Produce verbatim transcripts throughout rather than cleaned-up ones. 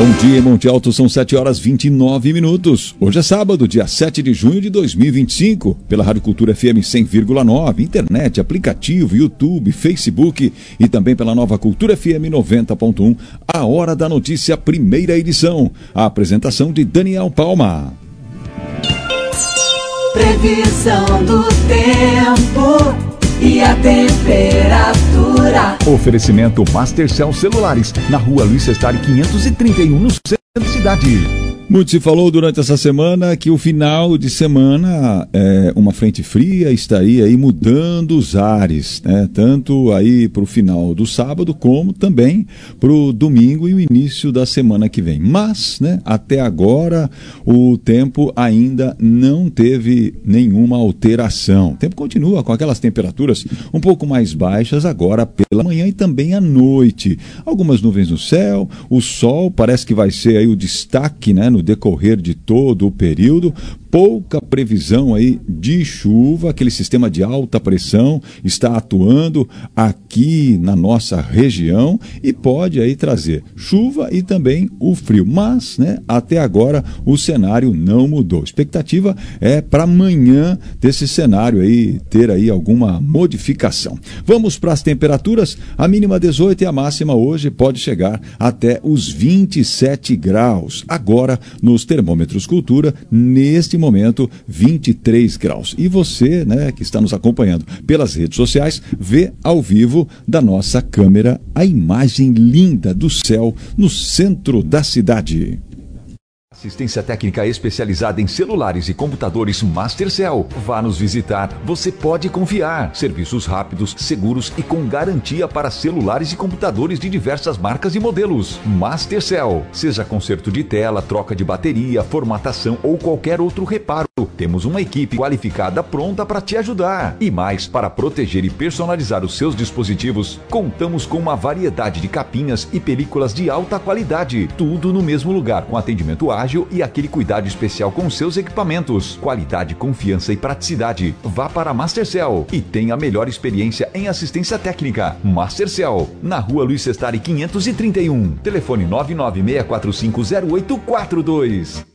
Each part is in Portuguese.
Bom dia, Monte Alto, são sete horas e vinte e nove minutos. Hoje é sábado, dia sete de junho de dois mil e vinte e cinco. Pela Rádio Cultura F M cem vírgula nove, internet, aplicativo, YouTube, Facebook e também pela nova Cultura F M noventa ponto um. A Hora da Notícia, primeira edição. A apresentação de Daniel Palma. Previsão do tempo e a temperatura. Oferecimento Mastercell Celulares, na rua Luiz Sestari quinhentos e trinta e um, no centro da cidade. Muito se falou durante essa semana que o final de semana, é, uma frente fria estaria aí mudando os ares, né? Tanto aí para o final do sábado como também para o domingo e o início da semana que vem. Mas, né, até agora o tempo ainda não teve nenhuma alteração. O tempo continua com aquelas temperaturas um pouco mais baixas agora pela manhã e também à noite. Algumas nuvens no céu, o sol parece que vai ser aí o destaque, né, no decorrer de todo o período. Pouca previsão aí de chuva, aquele sistema de alta pressão está atuando aqui na nossa região e pode aí trazer chuva e também o frio, mas, né, até agora o cenário não mudou. A expectativa é para amanhã desse cenário aí ter aí alguma modificação. Vamos para as temperaturas, a mínima dezoito e a máxima hoje pode chegar até os vinte e sete graus. Agora nos termômetros Cultura, neste momento, vinte e três graus. E você, né, que está nos acompanhando pelas redes sociais, vê ao vivo da nossa câmera a imagem linda do céu no centro da cidade. Assistência técnica especializada em celulares e computadores Mastercell. Vá nos visitar, você pode confiar. Serviços rápidos, seguros e com garantia para celulares e computadores de diversas marcas e modelos. Mastercell. Seja conserto de tela, troca de bateria, formatação ou qualquer outro reparo. Temos uma equipe qualificada pronta para te ajudar. E mais, para proteger e personalizar os seus dispositivos, contamos com uma variedade de capinhas e películas de alta qualidade. Tudo no mesmo lugar, com atendimento ágil e aquele cuidado especial com seus equipamentos. Qualidade, confiança e praticidade. Vá para a Mastercell e tenha a melhor experiência em assistência técnica. Mastercell, na rua Luiz Sestari quinhentos e trinta e um. Telefone nove nove seis quatro cinco zero oito quatro dois.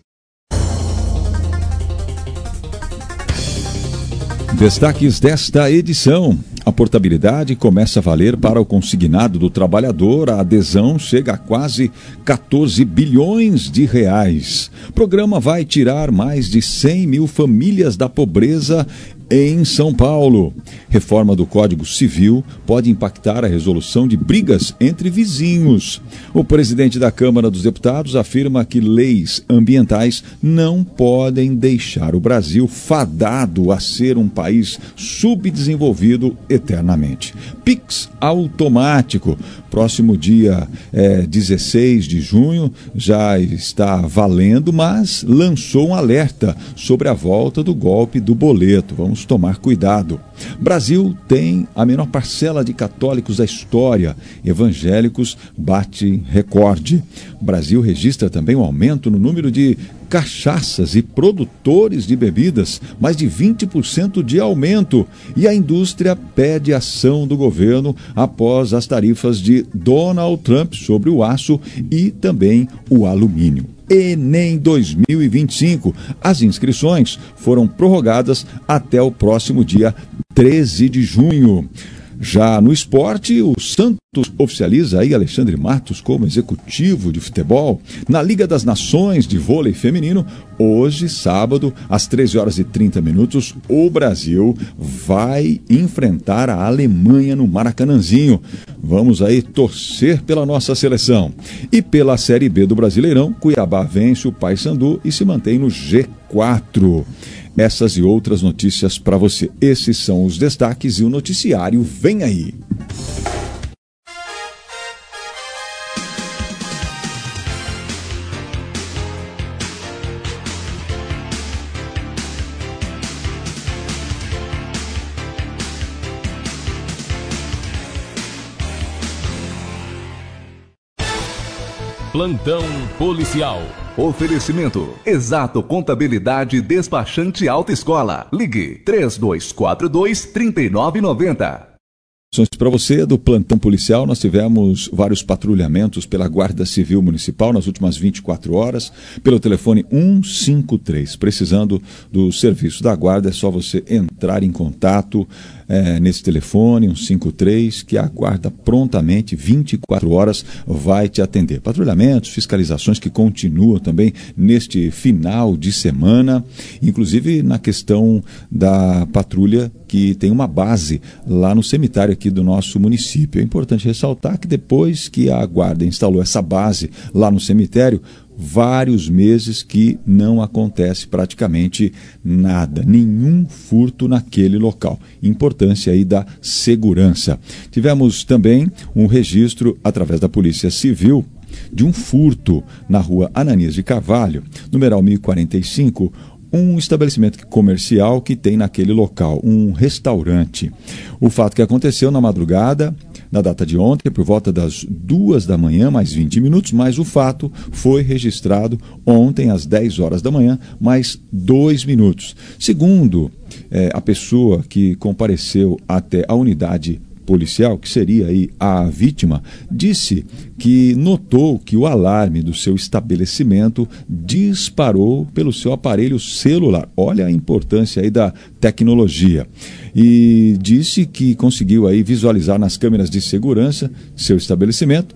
Destaques desta edição. A portabilidade começa a valer para o consignado do trabalhador. A adesão chega a quase quatorze bilhões de reais. O programa vai tirar mais de cem mil famílias da pobreza em São Paulo. Reforma do Código Civil pode impactar a resolução de brigas entre vizinhos. O presidente da Câmara dos Deputados afirma que leis ambientais não podem deixar o Brasil fadado a ser um país subdesenvolvido eternamente. Pix automático. Próximo dia é, dezesseis de junho já está valendo, mas lançou um alerta sobre a volta do golpe do boleto. Vamos tomar cuidado. Brasil tem a menor parcela de católicos da história. Evangélicos bate recorde. Brasil registra também um aumento no número de cachaças e produtores de bebidas, mais de vinte por cento de aumento. E a indústria pede ação do governo após as tarifas de Donald Trump sobre o aço e também o alumínio. Enem dois mil e vinte e cinco. As inscrições foram prorrogadas até o próximo dia treze de junho. Já no esporte, o Santos oficializa aí Alexandre Matos como executivo de futebol. Na Liga das Nações de vôlei feminino, hoje, sábado, às treze horas e trinta minutos, o Brasil vai enfrentar a Alemanha no Maracanãzinho. Vamos aí torcer pela nossa seleção. E pela Série B do Brasileirão, Cuiabá vence o Paysandu e se mantém no G quatro. Essas e outras notícias para você. Esses são os destaques e o noticiário vem aí. Plantão policial. Oferecimento: Exato Contabilidade Despachante Alta Escola. Ligue três dois quatro dois, três nove nove zero. Para você, do plantão policial, nós tivemos vários patrulhamentos pela Guarda Civil Municipal nas últimas vinte e quatro horas, pelo telefone cento e cinquenta e três. Precisando do serviço da Guarda, é só você entrar em contato é, nesse telefone, cento e cinquenta e três, que a Guarda prontamente, vinte e quatro horas, vai te atender. Patrulhamentos, fiscalizações que continuam também neste final de semana, inclusive na questão da patrulha que tem uma base lá no cemitério aqui do nosso município. É importante ressaltar que depois que a Guarda instalou essa base lá no cemitério, vários meses que não acontece praticamente nada, nenhum furto naquele local. Importância aí da segurança. Tivemos também um registro através da Polícia Civil de um furto na rua Ananias de Carvalho, numeral mil e quarenta e cinco, um estabelecimento comercial que tem naquele local, um restaurante. O fato que aconteceu na madrugada, na data de ontem, por volta das duas da manhã, mais vinte minutos, mas o fato foi registrado ontem às dez horas da manhã, mais dois minutos. Segundo eh, a pessoa que compareceu até a unidade policial, que seria aí a vítima, disse que notou que o alarme do seu estabelecimento disparou pelo seu aparelho celular. Olha a importância aí da tecnologia. E disse que conseguiu aí visualizar nas câmeras de segurança seu estabelecimento,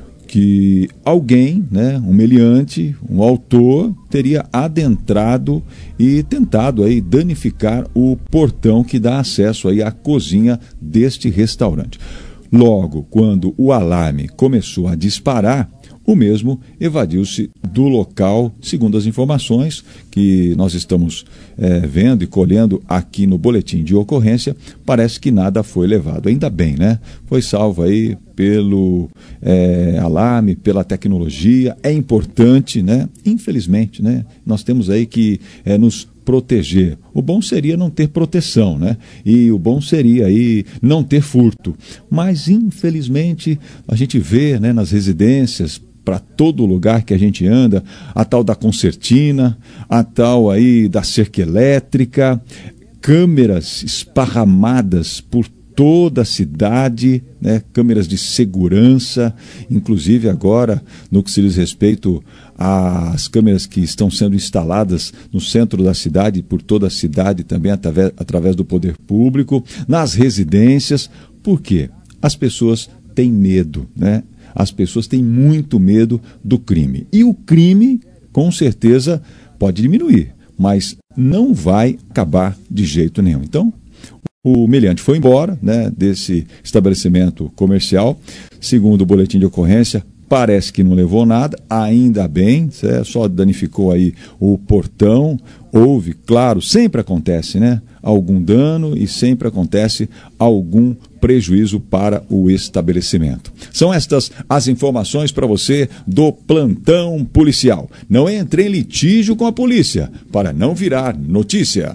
que alguém, né, um meliante, um autor, teria adentrado e tentado aí danificar o portão que dá acesso aí à cozinha deste restaurante. Logo, quando o alarme começou a disparar, o mesmo evadiu-se do local, segundo as informações que nós estamos é, vendo e colhendo aqui no boletim de ocorrência. Parece que nada foi levado. Ainda bem, né? Foi salvo aí pelo é, alarme, pela tecnologia. É importante, né? Infelizmente, né? Nós temos aí que é, nos proteger. O bom seria não ter proteção, né? E o bom seria aí não ter furto. Mas, infelizmente, a gente vê, né, nas residências, para todo lugar que a gente anda, a tal da concertina, a tal aí da cerca elétrica, câmeras esparramadas por toda a cidade, né? Câmeras de segurança, inclusive agora, no que se diz respeito às câmeras que estão sendo instaladas no centro da cidade, por toda a cidade também, através, através do poder público, nas residências. Por quê? As pessoas têm medo, né? As pessoas têm muito medo do crime. E o crime, com certeza, pode diminuir, mas não vai acabar de jeito nenhum. Então, o meliante foi embora, né, desse estabelecimento comercial. Segundo o boletim de ocorrência, parece que não levou nada, ainda bem, só danificou aí o portão. Houve, claro, sempre acontece, né, algum dano e sempre acontece algum prejuízo para o estabelecimento. São estas as informações para você do plantão policial. Não entre em litígio com a polícia para não virar notícia.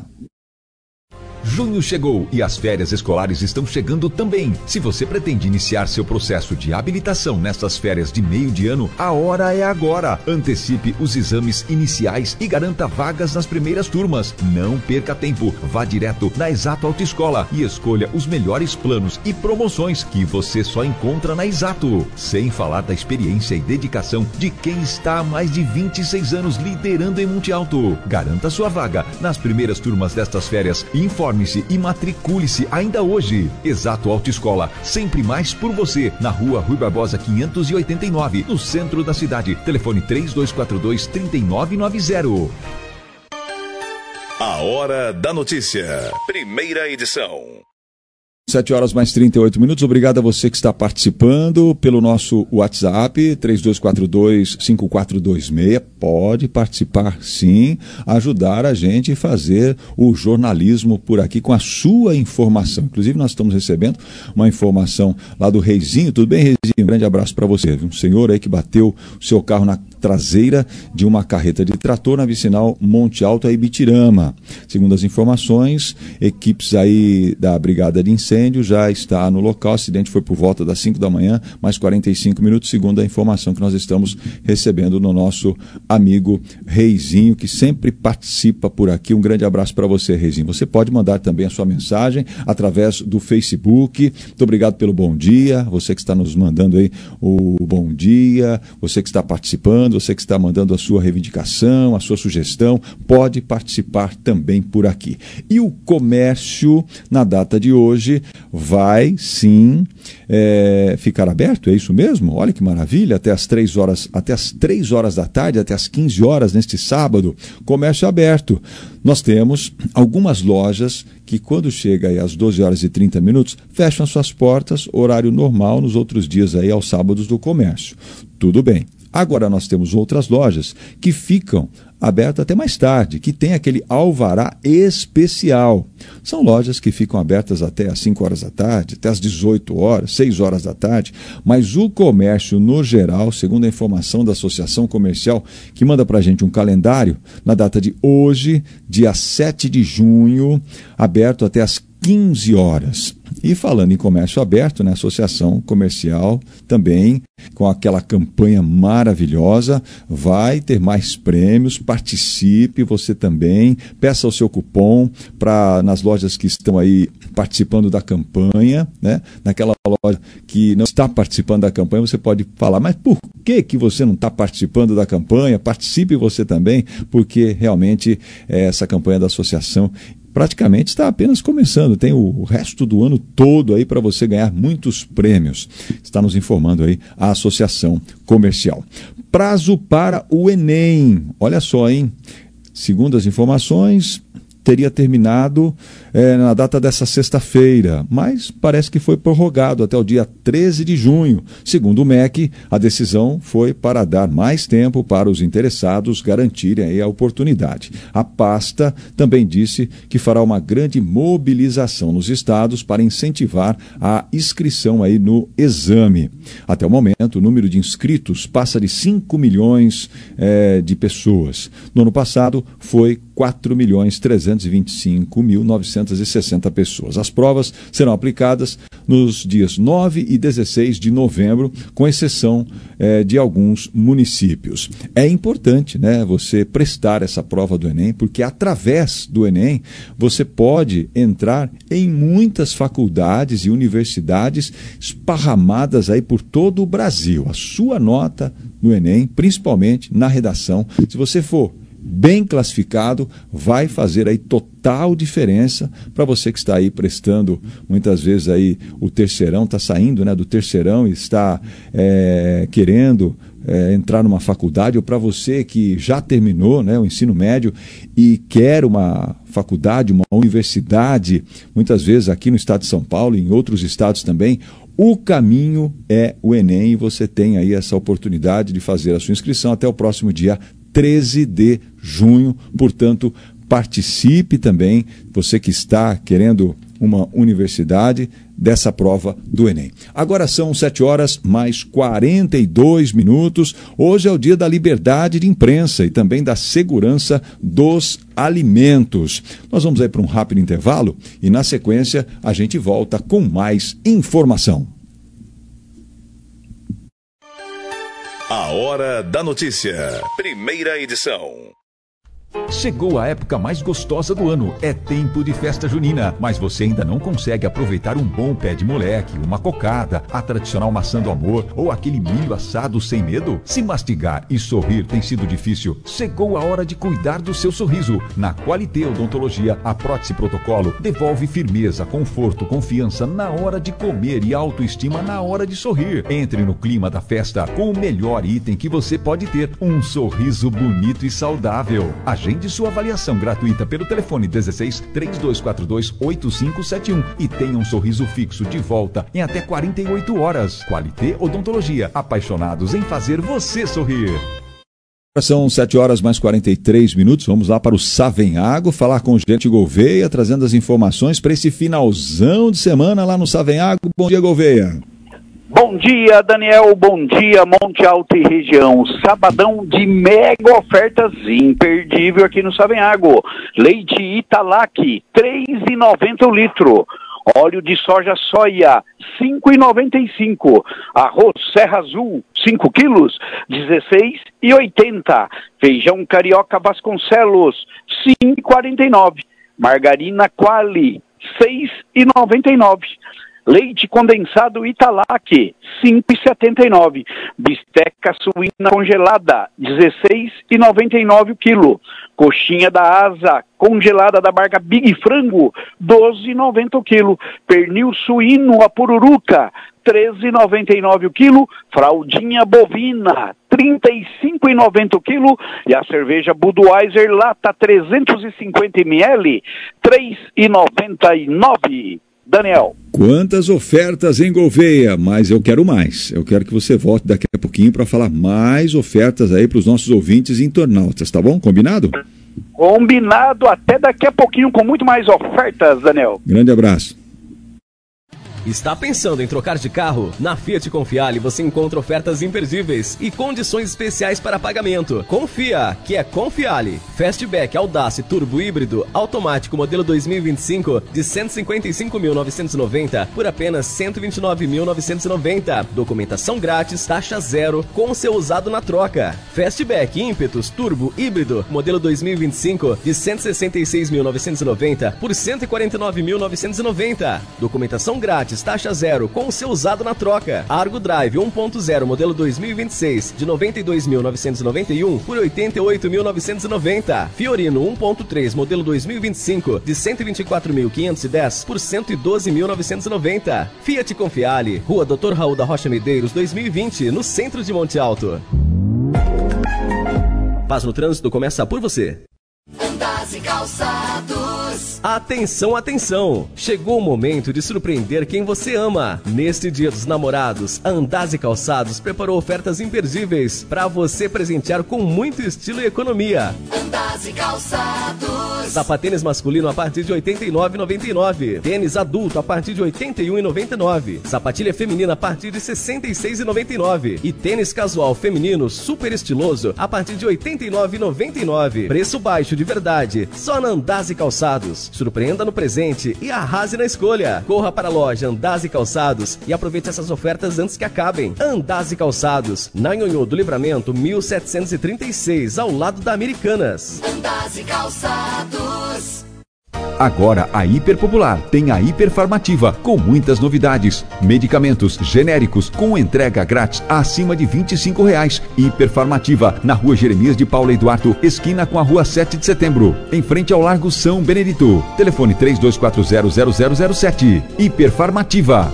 Junho chegou e as férias escolares estão chegando também. Se você pretende iniciar seu processo de habilitação nessas férias de meio de ano, a hora é agora. Antecipe os exames iniciais e garanta vagas nas primeiras turmas. Não perca tempo. Vá direto na Exato Autoescola e escolha os melhores planos e promoções que você só encontra na Exato. Sem falar da experiência e dedicação de quem está há mais de vinte e seis anos liderando em Monte Alto. Garanta sua vaga nas primeiras turmas destas férias e informe e matricule-se ainda hoje. Exato Autoescola, sempre mais por você, na rua Rui Barbosa quinhentos e oitenta e nove, no centro da cidade. Telefone três dois quatro dois, três nove nove zero. A Hora da Notícia, primeira edição. sete horas mais trinta e oito minutos. Obrigado a você que está participando pelo nosso WhatsApp, três dois quatro dois, cinco quatro dois seis. Pode participar sim, ajudar a gente a fazer o jornalismo por aqui com a sua informação. Inclusive nós estamos recebendo uma informação lá do Reizinho. Tudo bem, Reizinho? Um grande abraço para você. Um senhor aí que bateu o seu carro na traseira de uma carreta de trator na vicinal Monte Alto, a Ibitirama. Segundo as informações, equipes aí da Brigada de Incêndio incêndio já está no local. O acidente foi por volta das cinco da manhã, mais quarenta e cinco minutos, segundo a informação que nós estamos recebendo no nosso amigo Reizinho, que sempre participa por aqui. Um grande abraço para você, Reizinho. Você pode mandar também a sua mensagem através do Facebook. Muito obrigado pelo bom dia, você que está nos mandando aí o bom dia, você que está participando, você que está mandando a sua reivindicação, a sua sugestão, pode participar também por aqui. E o comércio, na data de hoje, vai sim é, ficar aberto, é isso mesmo? Olha que maravilha, até as três horas, até as três horas da tarde, até as quinze horas neste sábado, comércio aberto. Nós temos algumas lojas que quando chega aí às doze horas e trinta minutos, fecham as suas portas, horário normal, nos outros dias aí aos sábados do comércio. Tudo bem. Agora nós temos outras lojas que ficam abertas até mais tarde, que tem aquele alvará especial. São lojas que ficam abertas até às cinco horas da tarde, até às dezoito horas, seis horas da tarde, mas o comércio no geral, segundo a informação da Associação Comercial, que manda para a gente um calendário, na data de hoje, dia sete de junho, aberto até às quinze horas. E falando em comércio aberto, né, a Associação Comercial também, com aquela campanha maravilhosa, vai ter mais prêmios, participe você também, peça o seu cupom para nas lojas que estão aí participando da campanha, né? Naquela loja que não está participando da campanha, você pode falar, mas por que que você não está participando da campanha? Participe você também, porque realmente é, essa campanha da associação praticamente está apenas começando, tem o resto do ano todo aí para você ganhar muitos prêmios. Está nos informando aí a Associação Comercial. Prazo para o Enem, olha só, hein? Segundo as informações, teria terminado é, na data dessa sexta-feira, mas parece que foi prorrogado até o dia treze de junho. Segundo o M E C, a decisão foi para dar mais tempo para os interessados garantirem aí a oportunidade. A pasta também disse que fará uma grande mobilização nos estados para incentivar a inscrição aí no exame. Até o momento, o número de inscritos passa de cinco milhões é, de pessoas. No ano passado, foi quatro milhões trezentos e vinte e cinco mil novecentos e sessenta pessoas. As provas serão aplicadas nos dias nove e dezesseis de novembro, com exceção eh, de alguns municípios. É importante, né, você prestar essa prova do Enem, porque através do Enem você pode entrar em muitas faculdades e universidades esparramadas aí por todo o Brasil. A sua nota no Enem, principalmente na redação, se você for bem classificado, vai fazer aí total diferença para você que está aí prestando, muitas vezes aí o terceirão, está saindo, né, do terceirão e está é, querendo é, entrar numa faculdade, ou para você que já terminou, né, o ensino médio e quer uma faculdade, uma universidade, muitas vezes aqui no estado de São Paulo e em outros estados também. O caminho é o Enem e você tem aí essa oportunidade de fazer a sua inscrição até o próximo dia treze de junho, portanto, participe também, você que está querendo uma universidade, dessa prova do Enem. Agora são sete horas mais quarenta e dois minutos. Hoje é o dia da liberdade de imprensa e também da segurança dos alimentos. Nós vamos aí para um rápido intervalo e na sequência a gente volta com mais informação. A Hora da Notícia. Primeira edição. Chegou a época mais gostosa do ano, é tempo de festa junina, mas você ainda não consegue aproveitar um bom pé de moleque, uma cocada, a tradicional maçã do amor ou aquele milho assado sem medo? Se mastigar e sorrir tem sido difícil, chegou a hora de cuidar do seu sorriso. Na Qualité Odontologia, a prótese protocolo devolve firmeza, conforto, confiança na hora de comer e autoestima na hora de sorrir. Entre no clima da festa com o melhor item que você pode ter, um sorriso bonito e saudável. Agende sua avaliação gratuita pelo telefone dezesseis, três dois quatro dois, oito cinco sete um e tenha um sorriso fixo de volta em até quarenta e oito horas. Qualité Odontologia, apaixonados em fazer você sorrir. São sete horas mais quarenta e três minutos, vamos lá para o Savenhago, falar com o gerente Gouveia, trazendo as informações para esse finalzão de semana lá no Savenhago. Bom dia, Gouveia. Bom dia, Daniel, bom dia, Monte Alto e região. Sabadão de mega ofertas imperdível aqui no Savenhago. Leite Italac, três reais e noventa centavos o litro. Óleo de soja soia, cinco reais e noventa e cinco centavos. Arroz Serra Azul, cinco quilos, dezesseis reais e oitenta centavos. Feijão Carioca Vasconcelos, cinco reais e quarenta e nove centavos. Margarina Quali, seis reais e noventa e nove centavos. Leite condensado Italac, cinco reais e setenta e nove centavos. Bisteca suína congelada, dezesseis reais e noventa e nove centavos o quilo. Coxinha da asa congelada da marca Big Frango, doze reais e noventa centavos o quilo. Pernil suíno a pururuca, treze reais e noventa e nove centavos o quilo. Fraldinha bovina, trinta e cinco reais e noventa centavos o quilo. E a cerveja Budweiser lata trezentos e cinquenta mililitros, três reais e noventa e nove centavos. Daniel. Quantas ofertas em Gouveia, mas eu quero mais. Eu quero que você volte daqui a pouquinho para falar mais ofertas aí para os nossos ouvintes internautas, tá bom? Combinado? Combinado, até daqui a pouquinho com muito mais ofertas, Daniel. Grande abraço. Está pensando em trocar de carro? Na Fiat Confiale você encontra ofertas imperdíveis e condições especiais para pagamento. Confia, que é Confiale. Fastback Audace Turbo Híbrido automático modelo dois mil e vinte e cinco de cento e cinquenta e cinco mil novecentos e noventa por apenas cento e vinte e nove mil novecentos e noventa. Documentação grátis, taxa zero com seu usado na troca. Fastback Impetus Turbo Híbrido modelo dois mil e vinte e cinco de cento e sessenta e seis mil novecentos e noventa por cento e quarenta e nove mil novecentos e noventa. Documentação grátis, taxa zero com o seu usado na troca. Argo Drive um ponto zero modelo dois mil e vinte e seis de noventa e dois mil novecentos e noventa e um por oitenta e oito mil novecentos e noventa. Fiorino um ponto três modelo dois mil e vinte e cinco de cento e vinte e quatro mil quinhentos e dez por cento e doze mil novecentos e noventa. Fiat Confiale, Rua doutor Raul da Rocha Medeiros dois mil e vinte, no centro de Monte Alto. Paz no Trânsito começa por você. Andazi Calçados. Atenção, atenção! Chegou o momento de surpreender quem você ama. Neste Dia dos Namorados, a Andazi Calçados preparou ofertas imperdíveis para você presentear com muito estilo e economia. Andazi Calçados. Sapatênis masculino a partir de oitenta e nove reais e noventa e nove centavos. Tênis adulto a partir de oitenta e um reais e noventa e nove centavos. Sapatilha feminina a partir de sessenta e seis reais e noventa e nove centavos. E tênis casual feminino super estiloso a partir de oitenta e nove reais e noventa e nove centavos. Preço baixo de verdade, só na Andazi Calçados. Surpreenda no presente e arrase na escolha. Corra para a loja Andazi Calçados e aproveite essas ofertas antes que acabem. Andazi Calçados, na Nhonhô do Livramento mil setecentos e trinta e seis, ao lado da Americanas. Andazi Calçados. Agora a Hiperpopular tem a Hiperfarmativa, com muitas novidades. Medicamentos genéricos com entrega grátis acima de vinte e cinco reais. Hiperfarmativa, na Rua Jeremias de Paula Eduardo, esquina com a Rua sete de setembro, em frente ao Largo São Benedito. Telefone três dois quatro zero zero zero zero sete. Hiperfarmativa.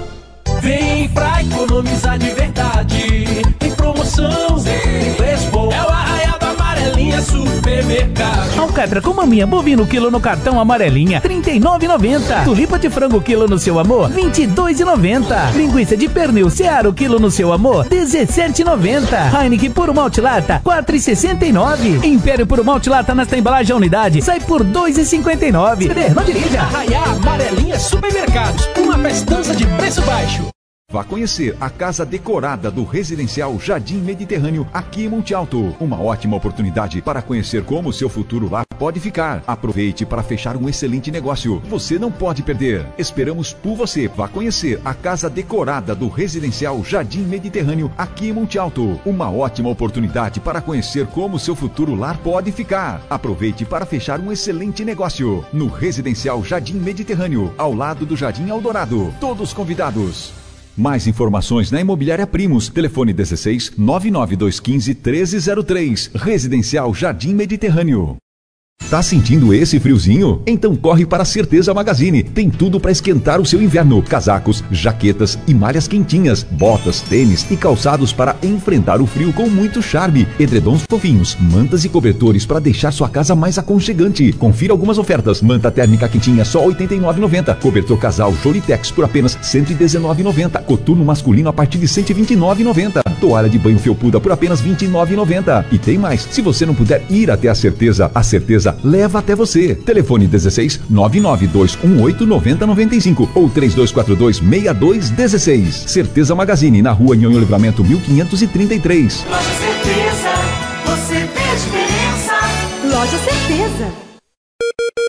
Vem pra economizar de verdade. Tem promoção, tem preço bom. É o Arraial da Amarelinha Supermercado. Alcatra com maminha bovino quilo no cartão Amarelinha, trinta e nove reais e noventa centavos. Tulipa de frango quilo no seu amor, vinte e dois reais e noventa centavos. Linguiça de pernil Searo quilo no seu amor, dezessete reais e noventa centavos. Heineken puro malte lata, quatro reais e sessenta e nove centavos. Império puro malte lata nesta embalagem a unidade, sai por dois reais e cinquenta e nove centavos. Não dirija. Arraial Amarelinha Supermercados, uma festança de preço baixo. Vá conhecer a casa decorada do residencial Jardim Mediterrâneo, aqui em Monte Alto. Uma ótima oportunidade para conhecer como o seu futuro lá pode ficar. Aproveite para fechar um excelente negócio. Você não pode perder. Esperamos por você. Vá conhecer a casa decorada do residencial Jardim Mediterrâneo, aqui em Monte Alto. Uma ótima oportunidade para conhecer como o seu futuro lar pode ficar. Aproveite para fechar um excelente negócio. No residencial Jardim Mediterrâneo, ao lado do Jardim Eldorado. Todos convidados. Mais informações na Imobiliária Primos. Telefone dezesseis, nove nove dois um cinco, treze zero três. Residencial Jardim Mediterrâneo. Tá sentindo esse friozinho? Então corre para a Certeza Magazine. Tem tudo para esquentar o seu inverno. Casacos, jaquetas e malhas quentinhas, botas, tênis e calçados para enfrentar o frio com muito charme. Edredons fofinhos, mantas e cobertores para deixar sua casa mais aconchegante. Confira algumas ofertas. Manta térmica quentinha só oitenta e nove reais e noventa centavos. Cobertor casal Jolitex por apenas cento e dezenove reais e noventa centavos. Coturno masculino a partir de cento e vinte e nove reais e noventa centavos. Toalha de banho felpuda por apenas vinte e nove reais e noventa centavos. E tem mais. Se você não puder ir até a Certeza, a Certeza leva até você. Telefone dezesseis, nove nove dois um oito, nove zero nove cinco ou três dois quatro dois, seis dois um seis. Certeza Magazine, na Rua Nhonhô Livramento mil quinhentos e trinta e três. Loja Certeza, você vê a diferença. Loja Certeza.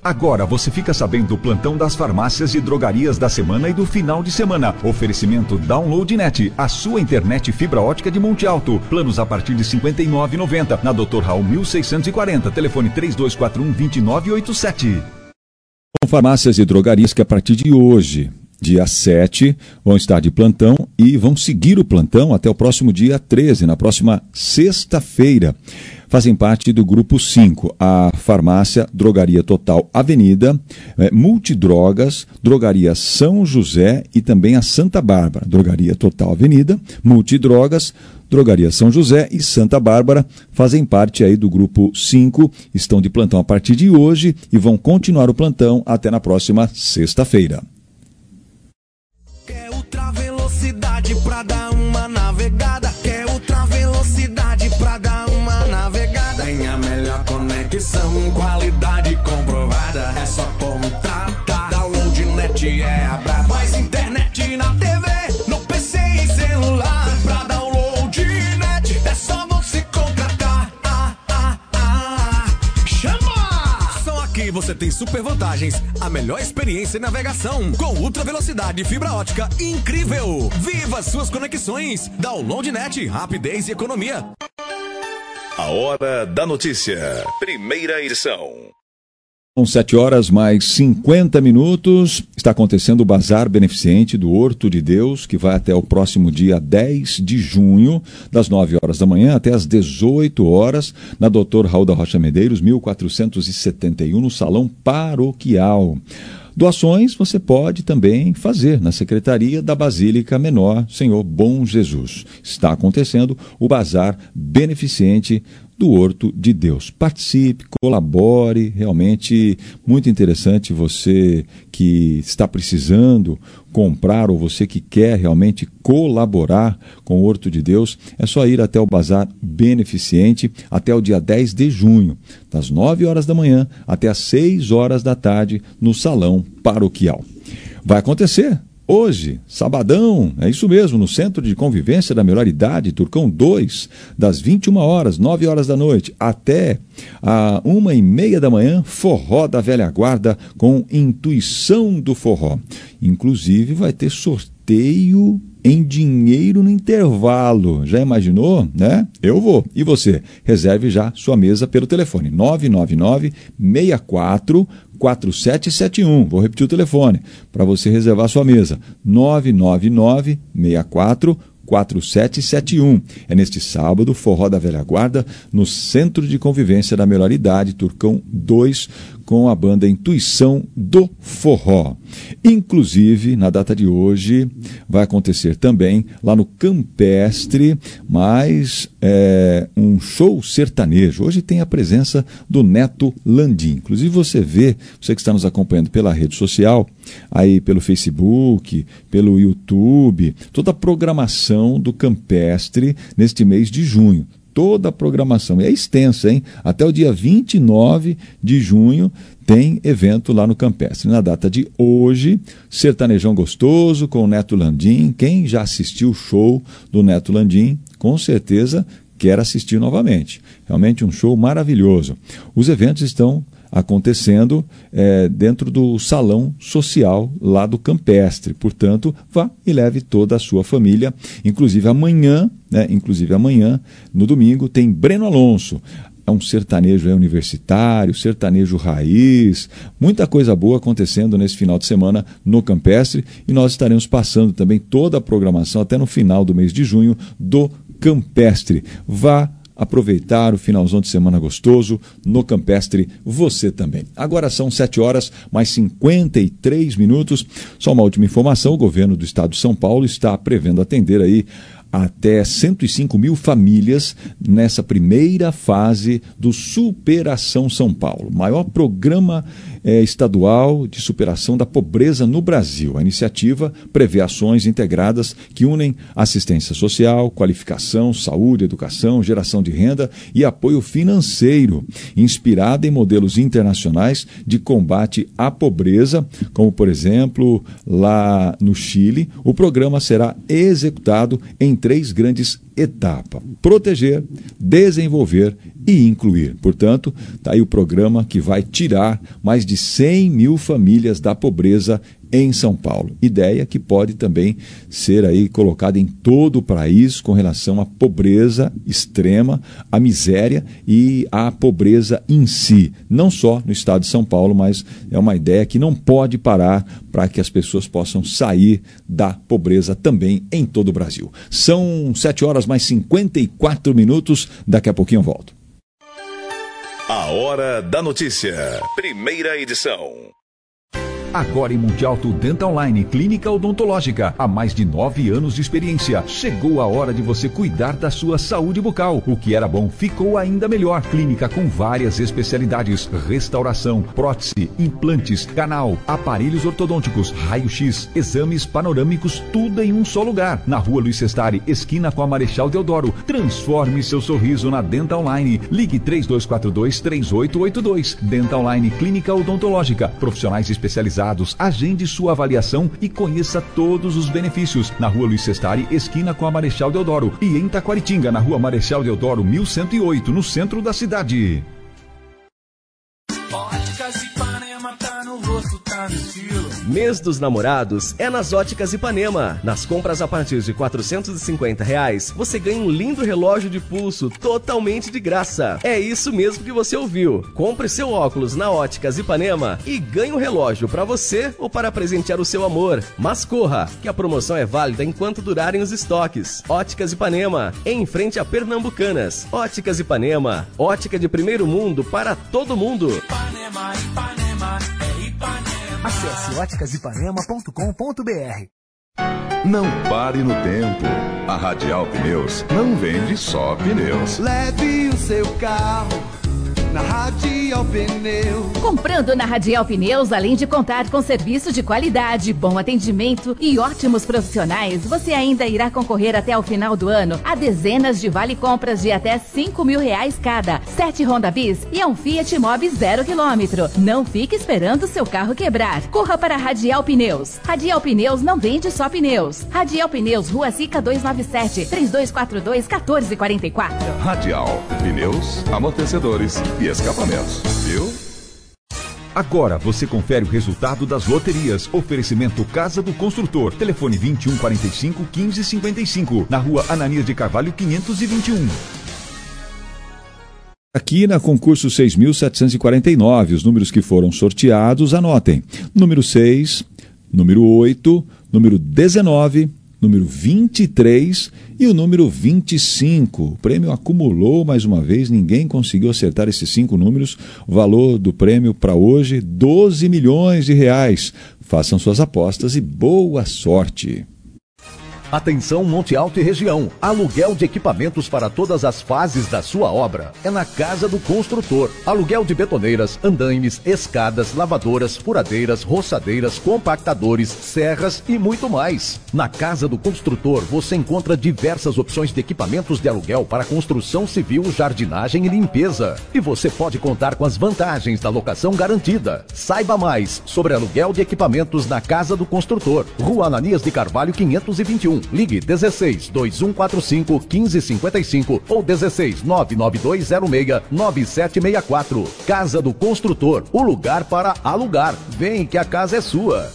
Agora você fica sabendo do plantão das farmácias e drogarias da semana e do final de semana. Oferecimento DownloadNet, a sua internet fibra ótica de Monte Alto. Planos a partir de cinquenta e nove reais e noventa centavos. Na doutor Raul mil seiscentos e quarenta. Telefone três dois quatro um, dois nove oito sete. São farmácias e drogarias que a partir de hoje, dia sete, vão estar de plantão e vão seguir o plantão até o próximo dia treze, na próxima sexta-feira. Fazem parte do grupo cinco, a Farmácia Drogaria Total Avenida, é, Multidrogas, Drogaria São José e também a Santa Bárbara. Drogaria Total Avenida, Multidrogas, Drogaria São José e Santa Bárbara fazem parte aí do grupo cinco, estão de plantão a partir de hoje e vão continuar o plantão até na próxima sexta-feira. Quer ultra velocidade pra dar uma navegada? Quer ultra velocidade pra dar uma navegada? Tem a melhor conexão, qualidade comprovada. É só contratar. DownloadNet é a braba. Mais internet na T V, no P C e celular. Pra DownloadNet é só você contratar. Ah, ah, ah. Chama! Só aqui você tem super vantagens. A melhor experiência em navegação com ultra velocidade e fibra ótica incrível. Viva suas conexões. DownloadNet, rapidez e economia. A Hora da Notícia. Primeira edição. São sete horas mais cinquenta minutos. Está acontecendo o Bazar Beneficente do Horto de Deus, que vai até o próximo dia dez de junho, das nove horas da manhã até as dezoito horas, na doutor Raul da Rocha Medeiros, mil quatrocentos e setenta e um, no Salão Paroquial. Doações você pode também fazer na Secretaria da Basílica Menor Senhor Bom Jesus. Está acontecendo o Bazar Beneficente do Horto de Deus. Participe, colabore, realmente muito interessante. Você que está precisando comprar ou você que quer realmente colaborar com o Horto de Deus, é só ir até o Bazar Beneficente até o dia dez de junho, das nove horas da manhã até as seis horas da tarde, no Salão Paroquial. Vai acontecer hoje, sabadão, é isso mesmo, no Centro de Convivência da Melhor Idade, Turcão dois, das vinte e uma horas, nove horas da noite, até a uma e meia da manhã, Forró da Velha Guarda com Intuição do Forró. Inclusive vai ter sorteio em dinheiro no intervalo. Já imaginou, né? Eu vou. E você? Reserve já sua mesa pelo telefone nove nove nove, seis quatro, quatro sete sete um. Vou repetir o telefone para você reservar sua mesa. nove nove nove, seis quatro, quatro sete sete um. É neste sábado, Forró da Velha Guarda, no Centro de Convivência da Melhor Idade, Turcão dois, com a banda Intuição do Forró. Inclusive, na data de hoje, vai acontecer também, lá no Campestre, mais é, um show sertanejo. Hoje tem a presença do Neto Landim. Inclusive, você vê, você que está nos acompanhando pela rede social, aí pelo Facebook, pelo YouTube, toda a programação do Campestre neste mês de junho. Toda a programação, e é extensa, hein? Até o dia vinte e nove de junho tem evento lá no Campestre. Na data de hoje, Sertanejão Gostoso com o Neto Landim. Quem já assistiu o show do Neto Landim, com certeza quer assistir novamente. Realmente um show maravilhoso. Os eventos estão acontecendo é, dentro do salão social lá do Campestre. Portanto, vá e leve toda a sua família. Inclusive amanhã, né, inclusive amanhã, no domingo, tem Breno Alonso. É um sertanejo é, universitário, sertanejo raiz, muita coisa boa acontecendo nesse final de semana no Campestre, e nós estaremos passando também toda a programação até no final do mês de junho do Campestre. Vá aproveitar o finalzão de semana gostoso no Campestre, você também. Agora são sete horas mais cinquenta e três minutos. Só uma última informação: o governo do estado de São Paulo está prevendo atender aí até cento e cinco mil famílias nessa primeira fase do Superação São Paulo, maior programa é, estadual de superação da pobreza no Brasil. A iniciativa prevê ações integradas que unem assistência social, qualificação, saúde, educação, geração de renda e apoio financeiro, inspirada em modelos internacionais de combate à pobreza, como, por exemplo, lá no Chile. O programa será executado em três grandes etapas: proteger, desenvolver e incluir. Portanto, está aí o programa que vai tirar mais de cem mil famílias da pobreza em São Paulo. Ideia que pode também ser aí colocada em todo o país com relação à pobreza extrema, à miséria e à pobreza em si. Não só no estado de São Paulo, mas é uma ideia que não pode parar para que as pessoas possam sair da pobreza também em todo o Brasil. São sete horas mais cinquenta e quatro minutos. Daqui a pouquinho eu volto. A Hora da Notícia. Primeira edição. Agora em Monte Alto Dental Line, clínica odontológica. Há mais de nove anos de experiência. Chegou a hora de você cuidar da sua saúde bucal. O que era bom ficou ainda melhor. Clínica com várias especialidades: restauração, prótese, implantes, canal, aparelhos ortodônticos, raio-x, exames panorâmicos, tudo em um só lugar. Na Rua Luiz Sestari, esquina com a Marechal Deodoro. Transforme seu sorriso na Dental Line. Ligue três dois quatro dois, três oito oito dois. Dental Line, clínica odontológica. Profissionais especializados. Agende sua avaliação e conheça todos os benefícios. Na Rua Luiz Sestari, esquina com a Marechal Deodoro. E em Taquaritinga, na Rua Marechal Deodoro, mil cento e oito, no centro da cidade. Óticas Ipanema, tá no rosto, tá no estilo. Mês dos Namorados é nas Óticas Ipanema. Nas compras a partir de quatrocentos e cinquenta reais, você ganha um lindo relógio de pulso totalmente de graça. É isso mesmo que você ouviu. Compre seu óculos na Óticas Ipanema e ganhe um relógio para você ou para presentear o seu amor. Mas corra, que a promoção é válida enquanto durarem os estoques. Óticas Ipanema, em frente a Pernambucanas. Óticas Ipanema, ótica de primeiro mundo para todo mundo. Ipanema, Ipanema, é Ipanema. Acesse óticas ipanema ponto com ponto b r. Não pare no tempo. A Radial Pneus não vende só pneus. Leve o seu carro na Radial Pneus. Comprando na Radial Pneus, além de contar com serviço de qualidade, bom atendimento e ótimos profissionais, você ainda irá concorrer até o final do ano a dezenas de vale-compras de até cinco mil reais cada, sete Honda Bis e um Fiat Mobi zero quilômetro. Não fique esperando seu carro quebrar. Corra para a Radial Pneus. Radial Pneus não vende só pneus. Radial Pneus, Rua Sica duzentos e noventa e sete, três dois quatro dois, um quatro quatro quatro. Radial Pneus, amortecedores e escapamentos, viu? Agora você confere o resultado das loterias. Oferecimento Casa do Construtor. Telefone vinte e um quarenta e cinco, quinze cinquenta e cinco. Na Rua Ananias de Carvalho, quinhentos e vinte e um. Aqui na concurso seis mil setecentos e quarenta e nove, os números que foram sorteados, anotem. Número seis, número oito, número dezenove, número vinte e três e o número vinte e cinco. O prêmio acumulou mais uma vez, ninguém conseguiu acertar esses cinco números. O valor do prêmio para hoje, doze milhões de reais. Façam suas apostas e boa sorte. Atenção Monte Alto e região, aluguel de equipamentos para todas as fases da sua obra. É na Casa do Construtor. Aluguel de betoneiras, andaimes, escadas, lavadoras, furadeiras, roçadeiras, compactadores, serras e muito mais. Na Casa do Construtor você encontra diversas opções de equipamentos de aluguel para construção civil, jardinagem e limpeza. E você pode contar com as vantagens da locação garantida. Saiba mais sobre aluguel de equipamentos na Casa do Construtor. Rua Ananias de Carvalho, quinhentos e vinte e um. Ligue dezesseis, dois um quatro cinco, quinze cinquenta e cinco ou dezesseis, nove nove dois zero seis, nove sete seis quatro. Casa do Construtor, o lugar para alugar. Vem que a casa é sua.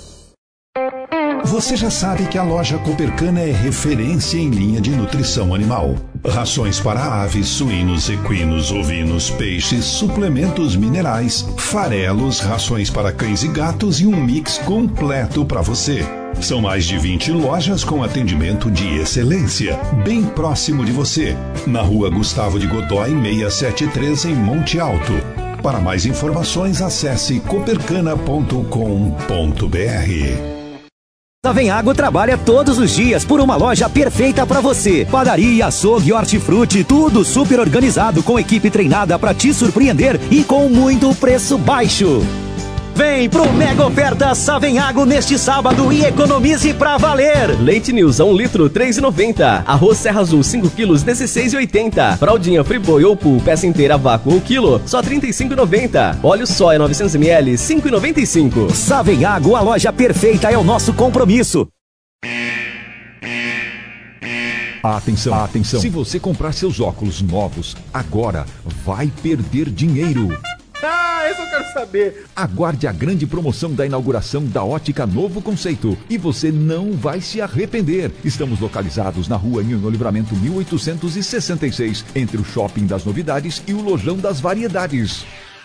Você já sabe que a loja Copercana é referência em linha de nutrição animal. Rações para aves, suínos, equinos, ovinos, peixes, suplementos minerais, farelos, rações para cães e gatos e um mix completo para você. São mais de vinte lojas com atendimento de excelência, bem próximo de você, na Rua Gustavo de Godói, seiscentos e setenta e três, em Monte Alto. Para mais informações, acesse copercana ponto com ponto b r. Savenhago trabalha todos os dias por uma loja perfeita para você. Padaria, açougue, hortifruti, tudo super organizado com equipe treinada para te surpreender e com muito preço baixo. Vem pro Mega Oferta Savenhago neste sábado e economize pra valer. Leite News a um litro, três reais e noventa centavos. Arroz Serra Azul, cinco quilos, dezesseis reais e oitenta centavos. Fraldinha Friboi ou Pool, peça inteira vácuo ou quilo, só trinta e cinco reais e noventa centavos. Óleo soia novecentos mililitros, cinco reais e noventa e cinco centavos. Savenhago, a loja perfeita é o nosso compromisso. Atenção, atenção. Se você comprar seus óculos novos, agora vai perder dinheiro. Ah, isso eu quero saber. Aguarde a grande promoção da inauguração da Ótica Novo Conceito e você não vai se arrepender. Estamos localizados na rua Nhonhô Livramento mil oitocentos e sessenta e seis, entre o Shopping das Novidades e o Lojão das Variedades.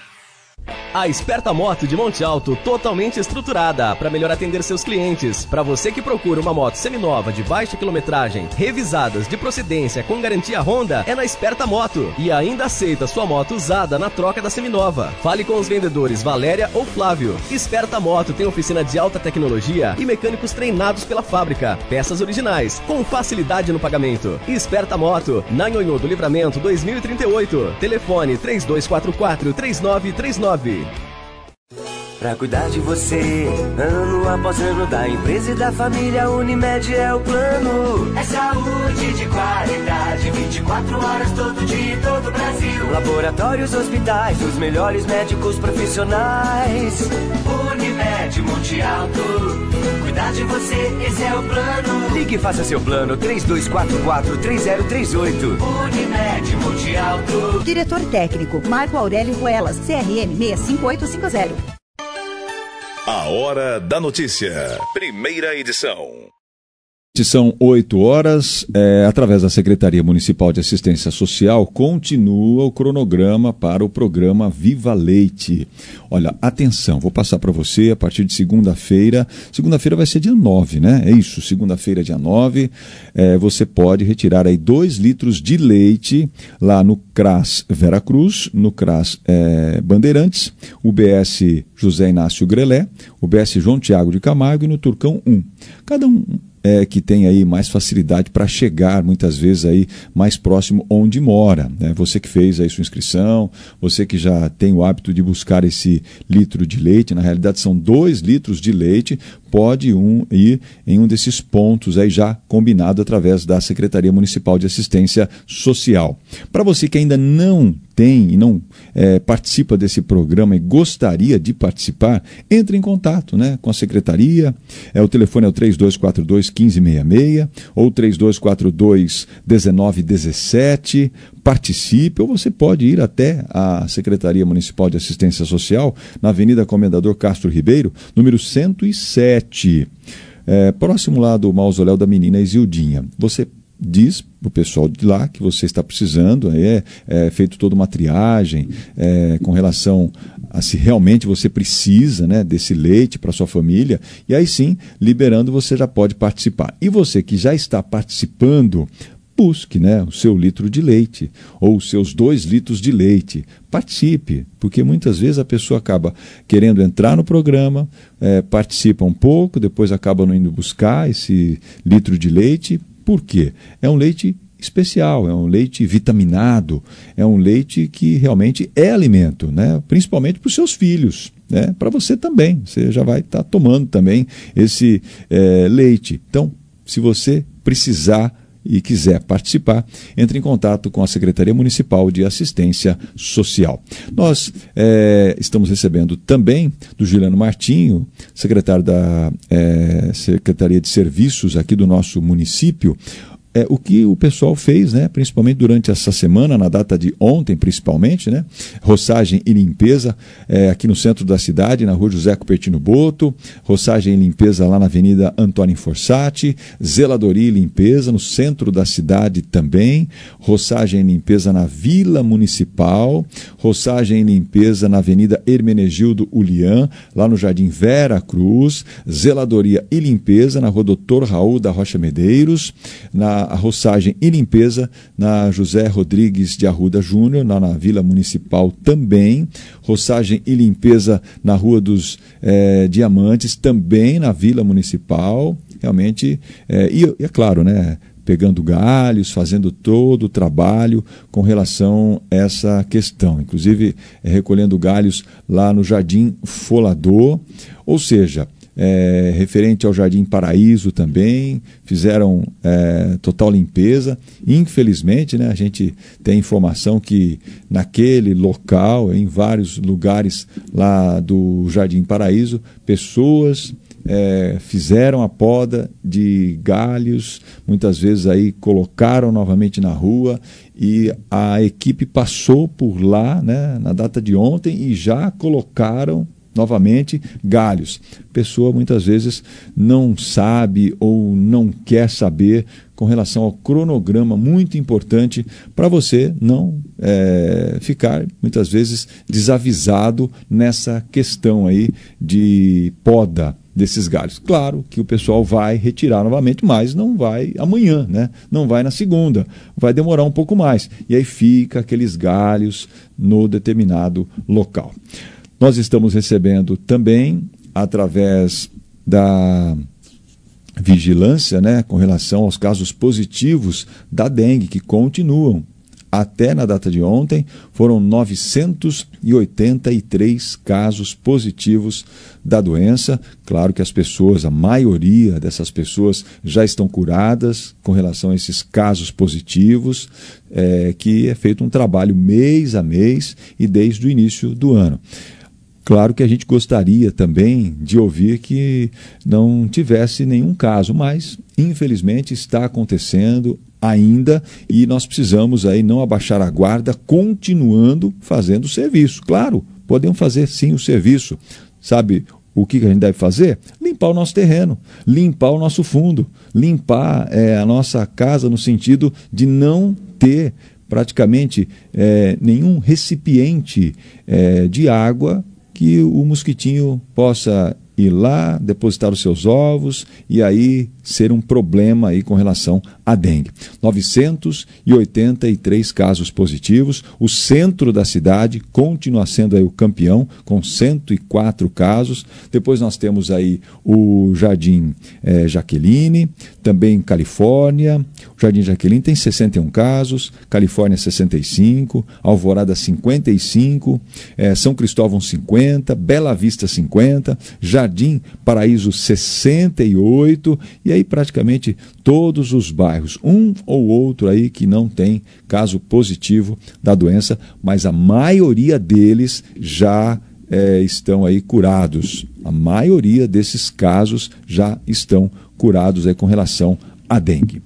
A Esperta Moto de Monte Alto, totalmente estruturada para melhor atender seus clientes. Para você que procura uma moto seminova de baixa quilometragem, revisadas de procedência com garantia Honda, é na Esperta Moto. E ainda aceita sua moto usada na troca da seminova. Fale com os vendedores Valéria ou Flávio. Esperta Moto tem oficina de alta tecnologia e mecânicos treinados pela fábrica. Peças originais, com facilidade no pagamento. Esperta Moto, na Nhonhô do Livramento dois mil e trinta e oito. Telefone três dois quatro quatro, três nove três nove. Pra cuidar de você, ano após ano, da empresa e da família, Unimed é o plano. É saúde de qualidade, vinte e quatro horas todo dia, todo o Brasil. Laboratórios, hospitais, os melhores médicos profissionais. Unimed Monte Alto, cuidar de você, esse é o plano. Ligue e faça seu plano, três dois quatro quatro, três zero três oito. Unimed Monte Alto. Diretor técnico, Marco Aurélio Ruelas, C R M seis cinco oito cinco zero. A Hora da Notícia, primeira edição. São oito horas, é, através da Secretaria Municipal de Assistência Social, continua o cronograma para o programa Viva Leite. Olha, atenção, vou passar para você a partir de segunda-feira. Segunda-feira vai ser dia nove, né? É isso, segunda-feira, dia nove. É, você pode retirar aí dois litros de leite lá no CRAS Veracruz, no CRAS é, Bandeirantes, o B S José Inácio Grelé, o B S João Tiago de Camargo e no Turcão um. Cada um É, que tem aí mais facilidade para chegar, muitas vezes, aí mais próximo onde mora, né? Você que fez aí sua inscrição, você que já tem o hábito de buscar esse litro de leite, na realidade são dois litros de leite, pode um ir em um desses pontos aí já combinado através da Secretaria Municipal de Assistência Social. Para você que ainda não tem e não é, participa desse programa e gostaria de participar, entre em contato, né, com a Secretaria. É, o telefone é o três dois quatro dois, um cinco seis seis ou três dois quatro dois, um nove um sete. Participe, ou você pode ir até a Secretaria Municipal de Assistência Social, na Avenida Comendador Castro Ribeiro, número cento e sete, é, próximo lá do mausoléu da menina Isildinha. Você diz para o pessoal de lá que você está precisando, é, é feito toda uma triagem é, com relação a se realmente você precisa, né, desse leite para sua família, e aí sim, liberando, você já pode participar. E você que já está participando, busque, né, o seu litro de leite ou os seus dois litros de leite. Participe, porque muitas vezes a pessoa acaba querendo entrar no programa, é, participa um pouco, depois acaba não indo buscar esse litro de leite. Por quê? É um leite especial, é um leite vitaminado, é um leite que realmente é alimento, né? Principalmente para os seus filhos, né? Para você também, você já vai estar tá tomando também esse é, leite. Então, se você precisar e quiser participar, entre em contato com a Secretaria Municipal de Assistência Social. Nós é, estamos recebendo também do Juliano Martinho, secretário da é, Secretaria de Serviços aqui do nosso município, é, o que o pessoal fez, né, principalmente durante essa semana, na data de ontem principalmente, né, roçagem e limpeza é, aqui no centro da cidade, na rua José Cupertino Boto, roçagem e limpeza lá na Avenida Antônio Forsatti, zeladoria e limpeza no centro da cidade também, roçagem e limpeza na Vila Municipal, roçagem e limpeza na Avenida Hermenegildo Ulian, lá no Jardim Vera Cruz, zeladoria e limpeza na rua Doutor Raul da Rocha Medeiros, na a roçagem e limpeza na José Rodrigues de Arruda Júnior, lá na Vila Municipal também, roçagem e limpeza na Rua dos eh, Diamantes, também na Vila Municipal, realmente, eh, e, e é claro, né, pegando galhos, fazendo todo o trabalho com relação a essa questão, inclusive eh, recolhendo galhos lá no Jardim Folador, ou seja, É, referente ao Jardim Paraíso também, fizeram é, total limpeza. Infelizmente, né, a gente tem informação que naquele local, em vários lugares lá do Jardim Paraíso, pessoas é, fizeram a poda de galhos, muitas vezes aí colocaram novamente na rua, e a equipe passou por lá, né, na data de ontem, e já colocaram novamente galhos. A pessoa muitas vezes não sabe ou não quer saber com relação ao cronograma, muito importante para você não é, ficar muitas vezes desavisado nessa questão aí de poda desses galhos. Claro que o pessoal vai retirar novamente, mas não vai amanhã, né? Não vai na segunda, vai demorar um pouco mais, e aí fica aqueles galhos no determinado local. Nós estamos recebendo também, através da vigilância, né, com relação aos casos positivos da dengue, que continuam. Até na data de ontem, foram novecentos e oitenta e três casos positivos da doença. Claro que as pessoas, a maioria dessas pessoas já estão curadas com relação a esses casos positivos, é, que é feito um trabalho mês a mês e desde o início do ano. Claro que a gente gostaria também de ouvir que não tivesse nenhum caso, mas infelizmente está acontecendo ainda, e nós precisamos aí não abaixar a guarda, continuando fazendo o serviço. Claro, podemos fazer sim o serviço. Sabe o que a gente deve fazer? Limpar o nosso terreno, limpar o nosso fundo, limpar é, a nossa casa, no sentido de não ter praticamente é, nenhum recipiente é, de água que o mosquitinho possa ir lá, depositar os seus ovos e aí ser um problema aí com relação à dengue. novecentos e oitenta e três casos positivos. O centro da cidade continua sendo aí o campeão, com cento e quatro casos. Depois nós temos aí o Jardim eh, Jaqueline, também Califórnia. O Jardim Jaqueline tem sessenta e um casos, Califórnia sessenta e cinco, Alvorada cinquenta e cinco, eh, São Cristóvão cinquenta, Bela Vista cinquenta, Jardim Paraíso sessenta e oito, e aí praticamente todos os bairros, um ou outro aí que não tem caso positivo da doença, mas a maioria deles já é, estão aí curados. A maioria desses casos já estão curados aí com relação à dengue.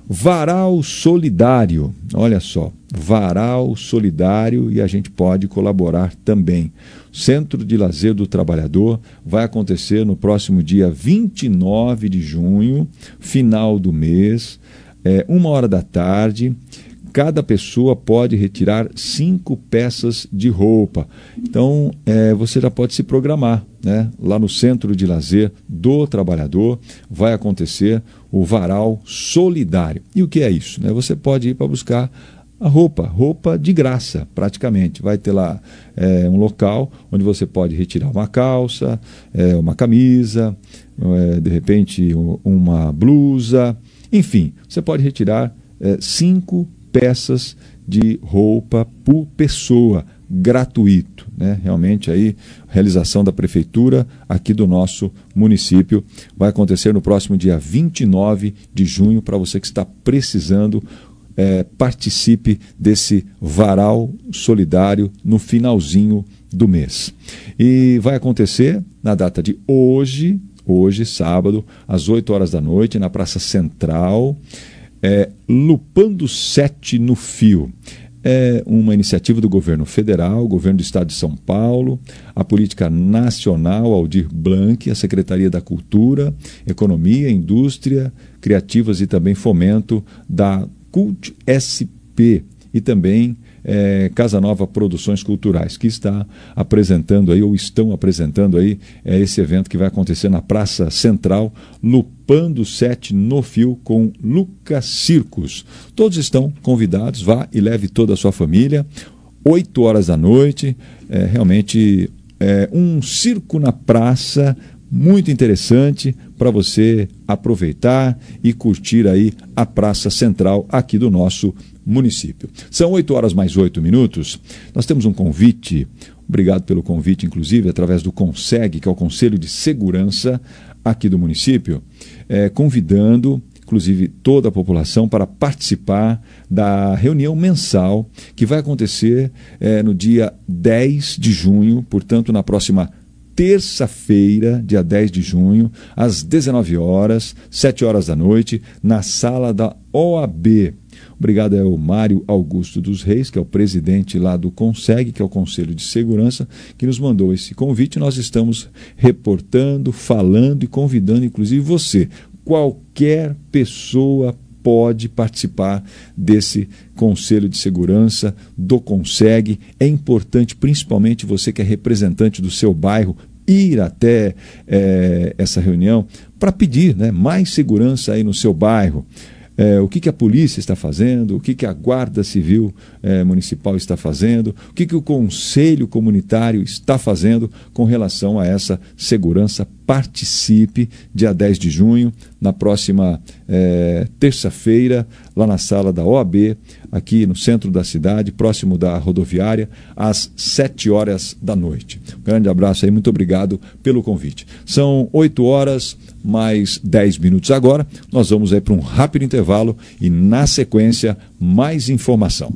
Varal Solidário, olha só, Varal Solidário, e a gente pode colaborar também. Centro de Lazer do Trabalhador vai acontecer no próximo dia vinte e nove de junho, final do mês, é, uma hora da tarde. Cada pessoa pode retirar cinco peças de roupa. Então, é, você já pode se programar, né? Lá no Centro de Lazer do Trabalhador vai acontecer o Varal Solidário. E o que é isso, né? Você pode ir para buscar a roupa, roupa de graça, praticamente. Vai ter lá é, um local onde você pode retirar uma calça, é, uma camisa, é, de repente uma blusa, enfim, você pode retirar é, cinco peças de roupa por pessoa, gratuito, né? Realmente aí, realização da prefeitura aqui do nosso município. Vai acontecer no próximo dia vinte e nove de junho, para você que está precisando. É, participe desse Varal Solidário no finalzinho do mês. E vai acontecer na data de hoje, hoje, sábado, às oito horas da noite, na Praça Central, é, Lupando Sete no Fio. É uma iniciativa do governo federal, governo do estado de São Paulo, a Política Nacional Aldir Blanc, a Secretaria da Cultura, Economia, Indústria, Criativas e também Fomento da Cult S P, e também é, Casa Nova Produções Culturais, que está apresentando aí, ou estão apresentando aí, é, esse evento que vai acontecer na Praça Central, Lupando Sete no Fio, com Lucas Circos. Todos estão convidados, vá e leve toda a sua família, oito horas da noite, é, realmente é, um circo na praça, muito interessante para você aproveitar e curtir aí a Praça Central aqui do nosso município. São oito horas mais oito minutos. Nós temos um convite, obrigado pelo convite, inclusive, através do CONSEG, que é o Conselho de Segurança aqui do município, é, convidando, inclusive, toda a população para participar da reunião mensal que vai acontecer é, no dia dez de junho, portanto, na próxima terça-feira, dia dez de junho, às dezenove horas, sete horas da noite, na sala da O A B. Obrigado ao Mário Augusto dos Reis, que é o presidente lá do CONSEG, que é o Conselho de Segurança, que nos mandou esse convite. Nós estamos reportando, falando e convidando, inclusive você. Qualquer pessoa pode participar desse Conselho de Segurança do CONSEG. É importante, principalmente você que é representante do seu bairro, ir até é, essa reunião para pedir, né, mais segurança aí no seu bairro. É, o que, que a polícia está fazendo, o que, que a Guarda Civil é, Municipal está fazendo, o que, que o Conselho Comunitário está fazendo com relação a essa segurança. Participe, dia dez de junho, na próxima é, terça-feira, lá na sala da O A B, aqui no centro da cidade, próximo da rodoviária, às sete horas da noite. Um grande abraço aí, muito obrigado pelo convite. São oito horas mais dez minutos agora. Nós vamos aí para um rápido intervalo e, na sequência, mais informação.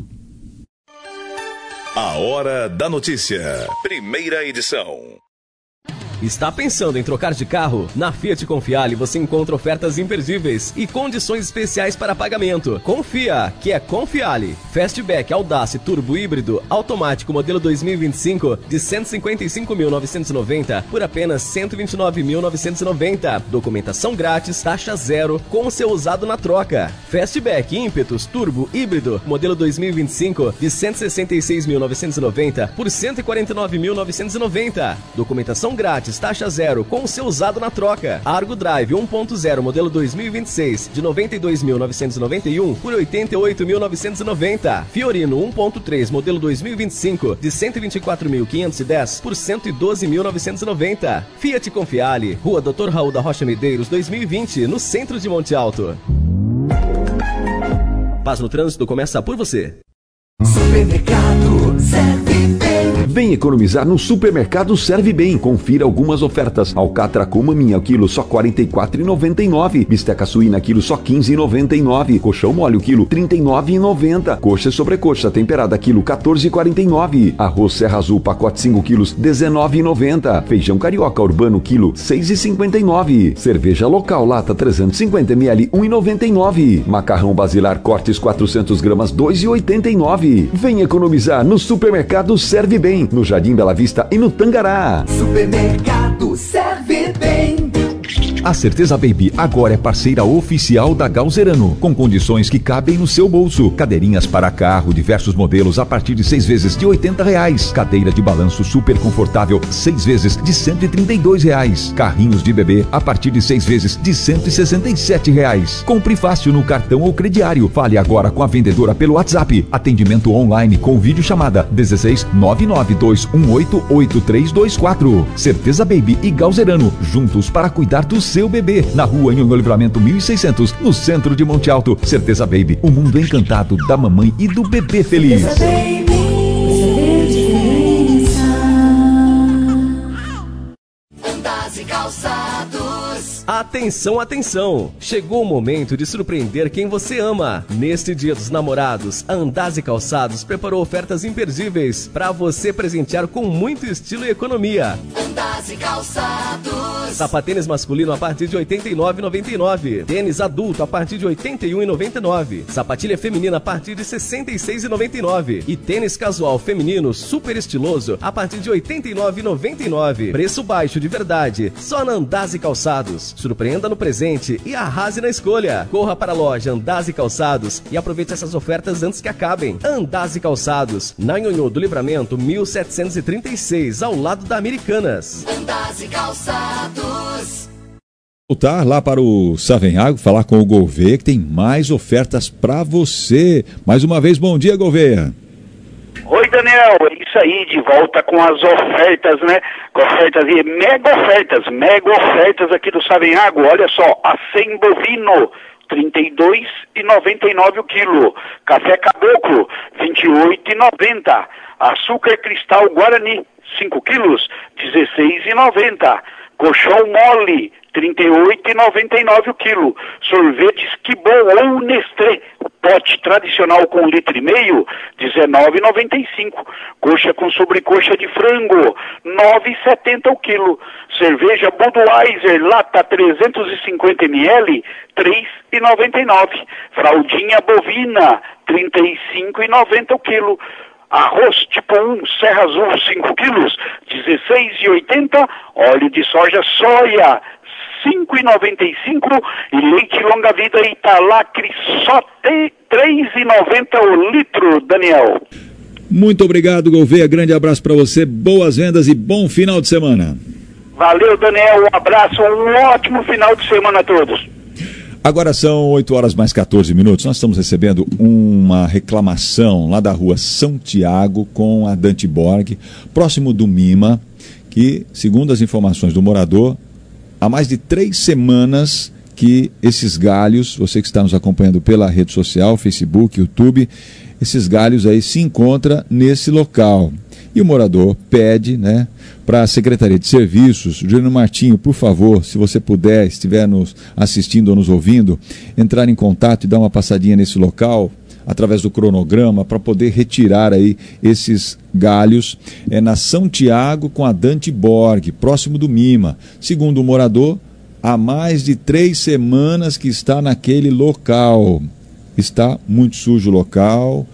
A Hora da Notícia, primeira edição. Está pensando em trocar de carro? Na Fiat Confiale você encontra ofertas imperdíveis e condições especiais para pagamento. Confia, que é Confiale. Fastback Audace Turbo Híbrido Automático modelo dois mil e vinte e cinco de cento e cinquenta e cinco mil novecentos e noventa por apenas cento e vinte e nove mil novecentos e noventa. Documentação grátis, taxa zero, com o seu usado na troca. Fastback Impetus Turbo Híbrido modelo dois mil e vinte e cinco de cento e sessenta e seis mil novecentos e noventa por cento e quarenta e nove mil novecentos e noventa. Documentação grátis, taxa zero, com o seu usado na troca. Argo Drive um ponto zero modelo dois mil e vinte e seis de noventa e dois mil novecentos e noventa e um por oitenta e oito mil novecentos e noventa. Fiorino um ponto três modelo dois mil e vinte e cinco de cento e vinte e quatro mil quinhentos e dez por cento e doze mil novecentos e noventa. Fiat Confiale, Rua doutor Raul da Rocha Medeiros dois mil e vinte, no centro de Monte Alto. Paz no Trânsito começa por você. Supermercado Serve Bem. Vem economizar no Supermercado Serve Bem. Confira algumas ofertas. Alcatra com maminha, quilo só quarenta e quatro reais e noventa e nove centavos. Bisteca suína, quilo só quinze reais e noventa e nove centavos. Colchão mole, quilo trinta e nove reais e noventa centavos. Coxa e sobrecoxa temperada, quilo quatorze reais e quarenta e nove centavos. Arroz Serra Azul, pacote cinco quilos, dezenove reais e noventa centavos. Feijão carioca urbano, quilo seis reais e cinquenta e nove centavos. Cerveja local, lata trezentos e cinquenta mililitros, um real e noventa e nove centavos. Macarrão basilar cortes quatrocentas gramas, dois reais e oitenta e nove centavos. Vem economizar no Supermercado Serve Bem, no Jardim Bela Vista e no Tangará. Supermercado Serve Bem. A Certeza Baby agora é parceira oficial da Galzerano, com condições que cabem no seu bolso. Cadeirinhas para carro, diversos modelos a partir de seis vezes de oitenta reais. Cadeira de balanço super confortável, seis vezes de cento e trinta e dois reais. Carrinhos de bebê a partir de seis vezes de cento e sessenta e sete reais. Compre fácil no cartão ou crediário. Fale agora com a vendedora pelo WhatsApp. Atendimento online com vídeo chamada dezesseis nove nove dois um oito oito três dois quatro. Certeza Baby e Galzerano, juntos para cuidar do seu bebê. Na rua Anhanguá Livramento mil e seiscentos, no centro de Monte Alto. Certeza Baby, o mundo encantado da mamãe e do bebê feliz. Certeza Baby, Andas e Calçados. Atenção, atenção! Chegou o momento de surpreender quem você ama. Neste Dia dos Namorados, a Andas e Calçados preparou ofertas imperdíveis para você presentear com muito estilo e economia. Andas e Calçados. Sapatênis masculino a partir de oitenta e nove reais e noventa e nove centavos. Tênis adulto a partir de oitenta e um reais e noventa e nove centavos. Sapatilha feminina a partir de sessenta e seis reais e noventa e nove centavos. E tênis casual feminino super estiloso a partir de oitenta e nove reais e noventa e nove centavos. Preço baixo de verdade, só na Andas e Calçados. Surpreenda no presente e arrase na escolha. Corra para a loja Andas e Calçados e aproveite essas ofertas antes que acabem. Andas e Calçados, na Nhonhô do Livramento mil setecentos e trinta e seis, ao lado da Americanas. Andas e Calçados. Voltar lá para o Savenhago, falar com o Gouveia, que tem mais ofertas para você. Mais uma vez, bom dia, Gouveia. Oi, Daniel, é isso aí, de volta com as ofertas, né? Ofertas e mega ofertas, mega ofertas aqui do Savenhago. Olha só, acém bovino, trinta e dois reais e noventa e nove centavos o quilo. Café caboclo, vinte e oito reais e noventa centavos. Açúcar cristal Guarani, cinco quilos, dezesseis reais e noventa centavos. Colchão mole, trinta e oito reais e noventa e nove centavos o quilo. Sorvetes Kibon ou Nestlé, pote tradicional com um litro e meio, dezenove reais e noventa e cinco centavos. Coxa com sobrecoxa de frango, nove reais e setenta centavos o quilo. Cerveja Budweiser, lata trezentos e cinquenta mililitros, três reais e noventa e nove centavos. Fraldinha bovina, trinta e cinco reais e noventa centavos o quilo. Arroz tipo um, Serra Azul, cinco quilos, dezesseis reais e oitenta centavos. Óleo de soja soia, cinco reais e noventa e cinco centavos. E leite longa vida Italacre, só tem três reais e noventa centavos o litro, Daniel. Muito obrigado, Gouveia. Grande abraço para você, boas vendas e bom final de semana. Valeu, Daniel. Um abraço, um ótimo final de semana a todos. Agora são oito horas mais quatorze minutos. Nós estamos recebendo uma reclamação lá da rua São Tiago com a Dante Borg, próximo do Mima, que, segundo as informações do morador, há mais de três semanas que esses galhos, você que está nos acompanhando pela rede social, Facebook, YouTube, esses galhos aí se encontram nesse local. E o morador pede, né, para a Secretaria de Serviços, Júnior Martinho, por favor, se você puder, estiver nos assistindo ou nos ouvindo, entrar em contato e dar uma passadinha nesse local, através do cronograma, para poder retirar aí esses galhos, é na São Tiago com a Dante Borg, próximo do Mima. Segundo o morador, há mais de três semanas que está naquele local. Está muito sujo o local,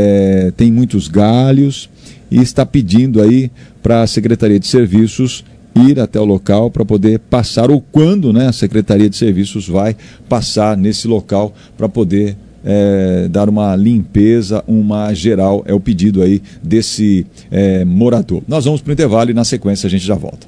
é, tem muitos galhos, e está pedindo aí para a Secretaria de Serviços ir até o local para poder passar, ou quando, né, a Secretaria de Serviços vai passar nesse local para poder é, dar uma limpeza, uma geral, é o pedido aí desse é, morador. Nós vamos para o intervalo e na sequência a gente já volta.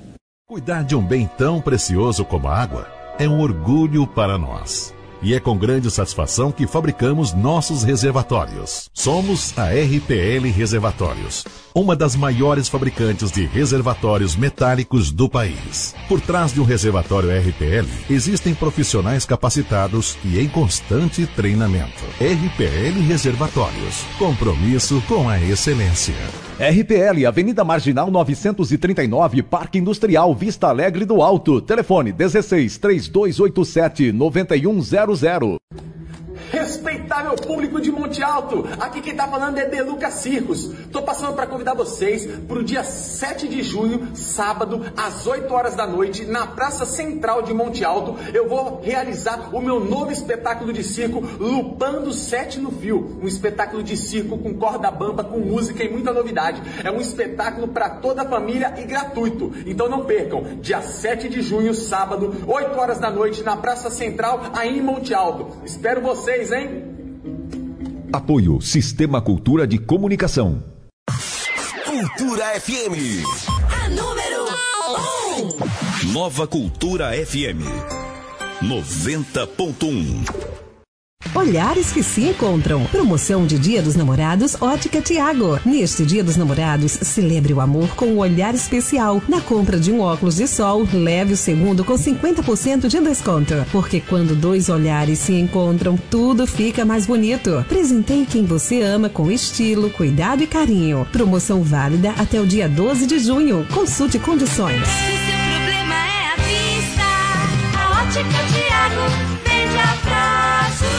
Cuidar de um bem tão precioso como a água é um orgulho para nós. E é com grande satisfação que fabricamos nossos reservatórios. Somos a R P L Reservatórios, uma das maiores fabricantes de reservatórios metálicos do país. Por trás de um reservatório R P L, existem profissionais capacitados e em constante treinamento. R P L Reservatórios, compromisso com a excelência. R P L, Avenida Marginal novecentos e trinta e nove, Parque Industrial, Vista Alegre do Alto. Telefone dezesseis, trinta e dois oitenta e sete, noventa e um zero zero. Respeitável público de Monte Alto, aqui quem tá falando é Deluca Circos. Tô passando para convidar vocês pro dia sete de junho, sábado, às oito horas da noite, na Praça Central de Monte Alto. Eu vou realizar o meu novo espetáculo de circo, Lupando Sete no Fio. Um espetáculo de circo com corda bamba, com música e muita novidade. É um espetáculo para toda a família e gratuito. Então não percam, dia sete de junho, sábado, oito horas da noite, na Praça Central, aí em Monte Alto. Espero vocês, hein? Apoio Sistema Cultura de Comunicação. Cultura F M. A número um. Nova Cultura F M. noventa ponto um. Olhares que se encontram. Promoção de Dia dos Namorados Ótica Tiago. Neste Dia dos Namorados, celebre o amor com um olhar especial. Na compra de um óculos de sol, leve o segundo com cinquenta por cento de desconto. Porque quando dois olhares se encontram, tudo fica mais bonito. Presenteie quem você ama com estilo, cuidado e carinho. Promoção válida até o dia doze de junho. Consulte condições. Se seu problema é a vista, a Ótica Tiago vende a prazo.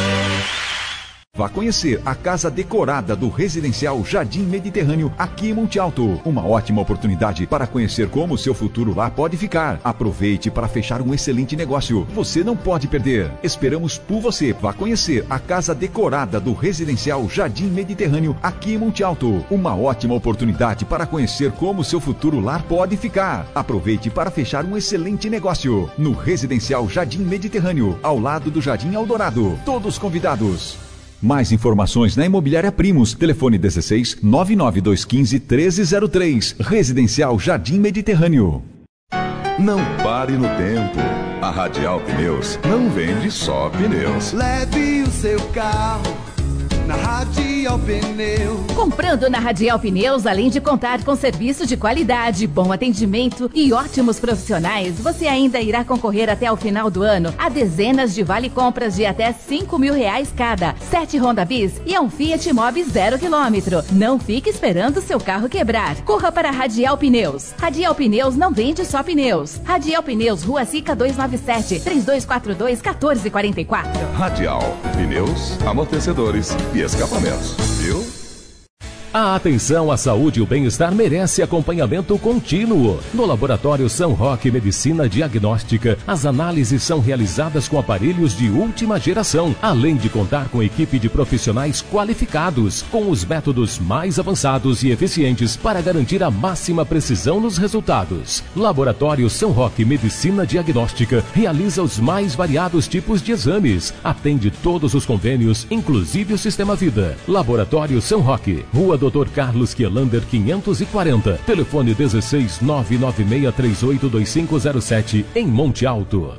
Vá conhecer a casa decorada do residencial Jardim Mediterrâneo aqui em Monte Alto. Uma ótima oportunidade para conhecer como o seu futuro lá pode ficar. Aproveite para fechar um excelente negócio. Você não pode perder. Esperamos por você. Vá conhecer a casa decorada do residencial Jardim Mediterrâneo aqui em Monte Alto. Uma ótima oportunidade para conhecer como o seu futuro lá pode ficar. Aproveite para fechar um excelente negócio. No residencial Jardim Mediterrâneo, ao lado do Jardim Eldorado. Todos convidados. Mais informações na Imobiliária Primos. Telefone dezesseis, nove nove dois um cinco, treze zero três. Residencial Jardim Mediterrâneo. Não pare no tempo. A Radial Pneus não vende só pneus. Leve o seu carro na Radial Pneus. Comprando na Radial Pneus, além de contar com serviço de qualidade, bom atendimento e ótimos profissionais, você ainda irá concorrer até o final do ano a dezenas de vale-compras de até cinco mil reais cada, sete Honda Bis e um Fiat Mobi zero quilômetro. Não fique esperando seu carro quebrar. Corra para a Radial Pneus. Radial Pneus não vende só pneus. Radial Pneus, Rua Sica duzentos e noventa e sete, três dois quatro dois, um quatro quatro quatro. Radial, pneus, amortecedores e escapamentos. Viu? A atenção à saúde e o bem-estar merece acompanhamento contínuo. No Laboratório São Roque Medicina Diagnóstica, as análises são realizadas com aparelhos de última geração, além de contar com equipe de profissionais qualificados, com os métodos mais avançados e eficientes para garantir a máxima precisão nos resultados. Laboratório São Roque Medicina Diagnóstica realiza os mais variados tipos de exames, atende todos os convênios, inclusive o Sistema Vida. Laboratório São Roque, Rua doutor Carlos Kielander quinhentos e quarenta, telefone dezesseis nove nove seis três oito dois cinco zero sete, em Monte Alto.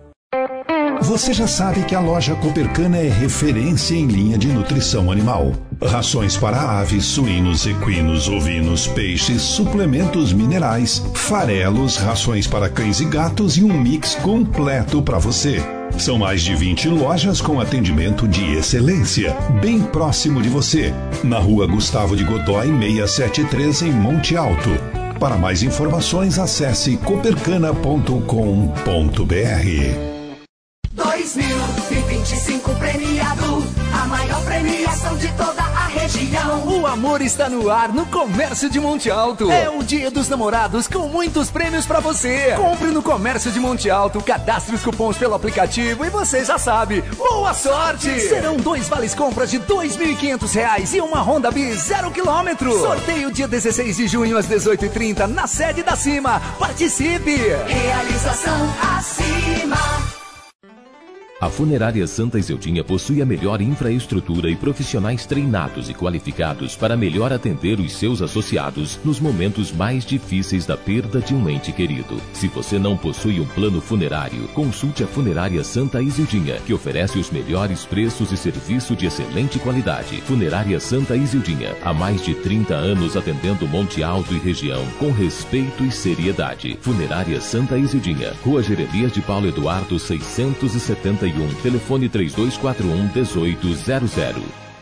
Você já sabe que a loja Copercana é referência em linha de nutrição animal. Rações para aves, suínos, equinos, ovinos, peixes, suplementos minerais, farelos, rações para cães e gatos e um mix completo para você. São mais de vinte lojas com atendimento de excelência, bem próximo de você, na Rua Gustavo de Godói seiscentos e setenta e três, em Monte Alto. Para mais informações, acesse copercana ponto com ponto br. dois mil e vinte e cinco premiado, a maior premiação de toda a região. O amor está no ar no Comércio de Monte Alto. É o Dia dos Namorados com muitos prêmios pra você. Compre no Comércio de Monte Alto, cadastre os cupons pelo aplicativo e você já sabe. Boa sorte! Serão dois vales compras de dois mil e quinhentos reais e uma Honda Bis zero quilômetro. Sorteio dia dezesseis de junho às dezoito e trinta na sede da Cima. Participe! Realização Acima. A Funerária Santa Izildinha possui a melhor infraestrutura e profissionais treinados e qualificados para melhor atender os seus associados nos momentos mais difíceis da perda de um ente querido. Se você não possui um plano funerário, consulte a Funerária Santa Izildinha, que oferece os melhores preços e serviço de excelente qualidade. Funerária Santa Izildinha, há mais de trinta anos atendendo Monte Alto e região com respeito e seriedade. Funerária Santa Izildinha, Rua Jeremias de Paulo Eduardo seiscentos e setenta e um, telefone três dois quatro um, dezoito zero zero.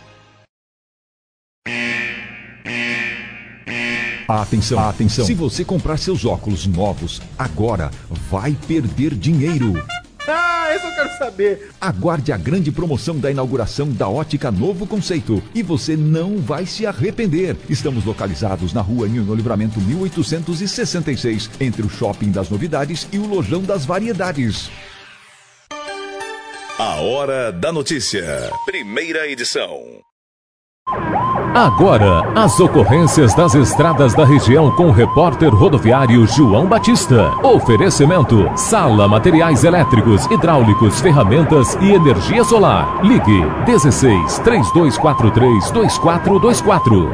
Atenção, atenção. Se você comprar seus óculos novos, agora vai perder dinheiro. Ah, isso eu quero saber. Aguarde a grande promoção da inauguração da Ótica Novo Conceito e você não vai se arrepender. Estamos localizados na Rua Ninho Livramento mil oitocentos e sessenta e seis, entre o Shopping das Novidades e o Lojão das Variedades. A Hora da Notícia. Primeira edição. Agora, as ocorrências das estradas da região com o repórter rodoviário João Batista. Oferecimento: Sala Materiais Elétricos, Hidráulicos, Ferramentas e Energia Solar. Ligue dezesseis, três dois quatro três, dois quatro dois quatro.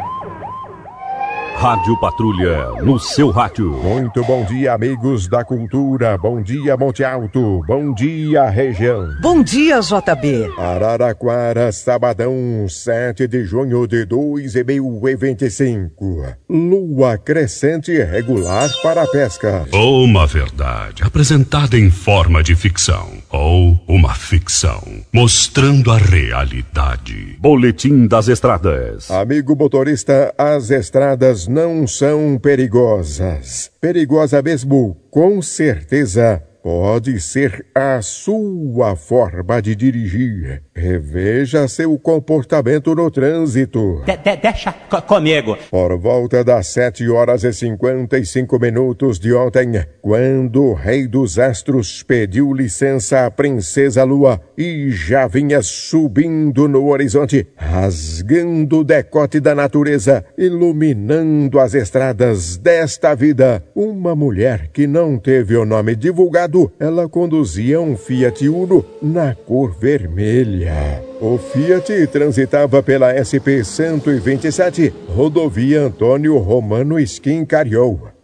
Rádio Patrulha, no seu rádio. Muito bom dia, amigos da cultura. Bom dia, Monte Alto. Bom dia, região. Bom dia, J B. Araraquara, sabadão, sete de junho de dois mil e vinte e cinco. Lua crescente regular para a pesca. Uma verdade apresentada em forma de ficção. Ou uma ficção mostrando a realidade. Boletim das Estradas. Amigo motorista, as estradas não são perigosas. Perigosa mesmo, com certeza, pode ser a sua forma de dirigir. Reveja seu comportamento no trânsito. De, de, deixa co comigo. Por volta das sete horas e cinquenta e cinco minutos de ontem, quando o Rei dos Astros pediu licença à Princesa Lua e já vinha subindo no horizonte, rasgando o decote da natureza, iluminando as estradas desta vida, uma mulher que não teve o nome divulgado, ela conduzia um Fiat Uno na cor vermelha. O Fiat transitava pela S P cento e vinte e sete, rodovia Antônio Romano Schincariol.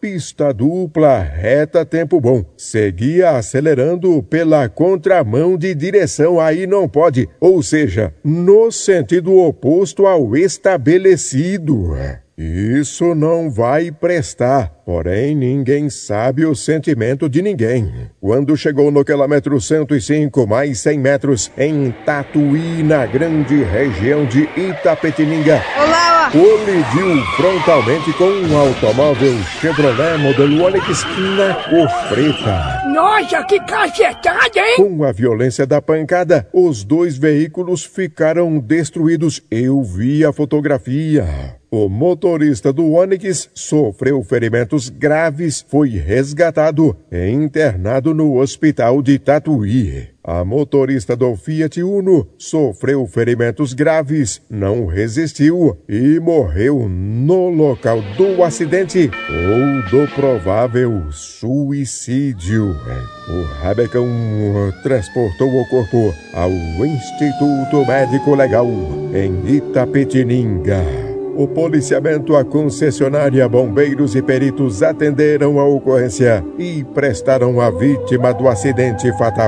pista dupla, reta tempo bom. Seguia acelerando pela contramão de direção, aí não pode, ou seja, no sentido oposto ao estabelecido. Isso não vai prestar, porém ninguém sabe o sentimento de ninguém. Quando chegou no quilômetro cento e cinco, mais cem metros, em Tatuí, na grande região de Itapetininga, Olá! Colidiu frontalmente com um automóvel Chevrolet modelo Onix na cor preta. Nossa, que cacetada, hein? Com a violência da pancada, os dois veículos ficaram destruídos. Eu vi a fotografia. O motorista do Onix sofreu ferimentos graves, foi resgatado e internado no hospital de Tatuí. A motorista do Fiat Uno sofreu ferimentos graves, não resistiu e morreu no local do acidente ou do provável suicídio. O Rabecão transportou o corpo ao Instituto Médico Legal em Itapetininga. O policiamento, a concessionária, bombeiros e peritos atenderam a ocorrência e prestaram à vítima do acidente fatal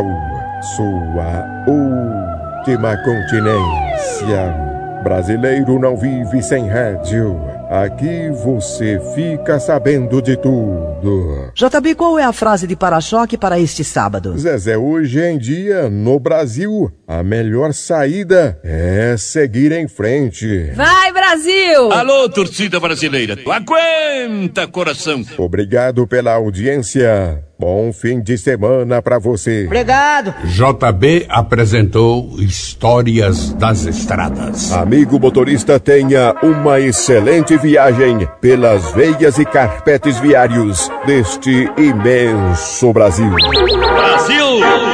sua última continência. Brasileiro não vive sem rádio. Aqui você fica sabendo de tudo. J B, qual é a frase de para-choque para este sábado? Zezé, hoje em dia, no Brasil, a melhor saída é seguir em frente. Vai, Brasil! Alô, torcida brasileira, aguenta, coração! Obrigado pela audiência. Bom fim de semana pra você. Obrigado. J B apresentou Histórias das Estradas. Amigo motorista, tenha uma excelente viagem pelas veias e carpetes viários deste imenso Brasil. Brasil!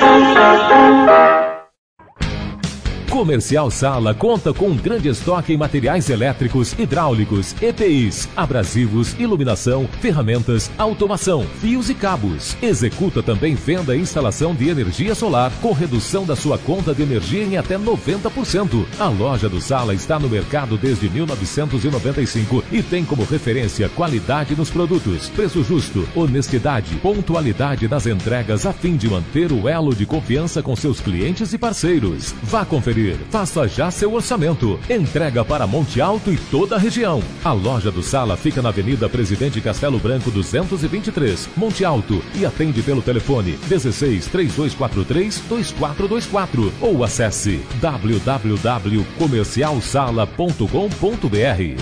Comercial Sala conta com um grande estoque em materiais elétricos, hidráulicos, E P Is, abrasivos, iluminação, ferramentas, automação, fios e cabos. Executa também venda e instalação de energia solar com redução da sua conta de energia em até noventa por cento. A loja do Sala está no mercado desde mil novecentos e noventa e cinco e tem como referência qualidade nos produtos, preço justo, honestidade, pontualidade nas entregas a fim de manter o elo de confiança com seus clientes e parceiros. Vá conferir. Faça já seu orçamento. Entrega para Monte Alto e toda a região. A loja do Sala fica na Avenida Presidente Castelo Branco duzentos e vinte e três, Monte Alto, e atende pelo telefone dezesseis, três dois quatro três, dois quatro dois quatro ou acesse w w w ponto comercial sala ponto com ponto b r.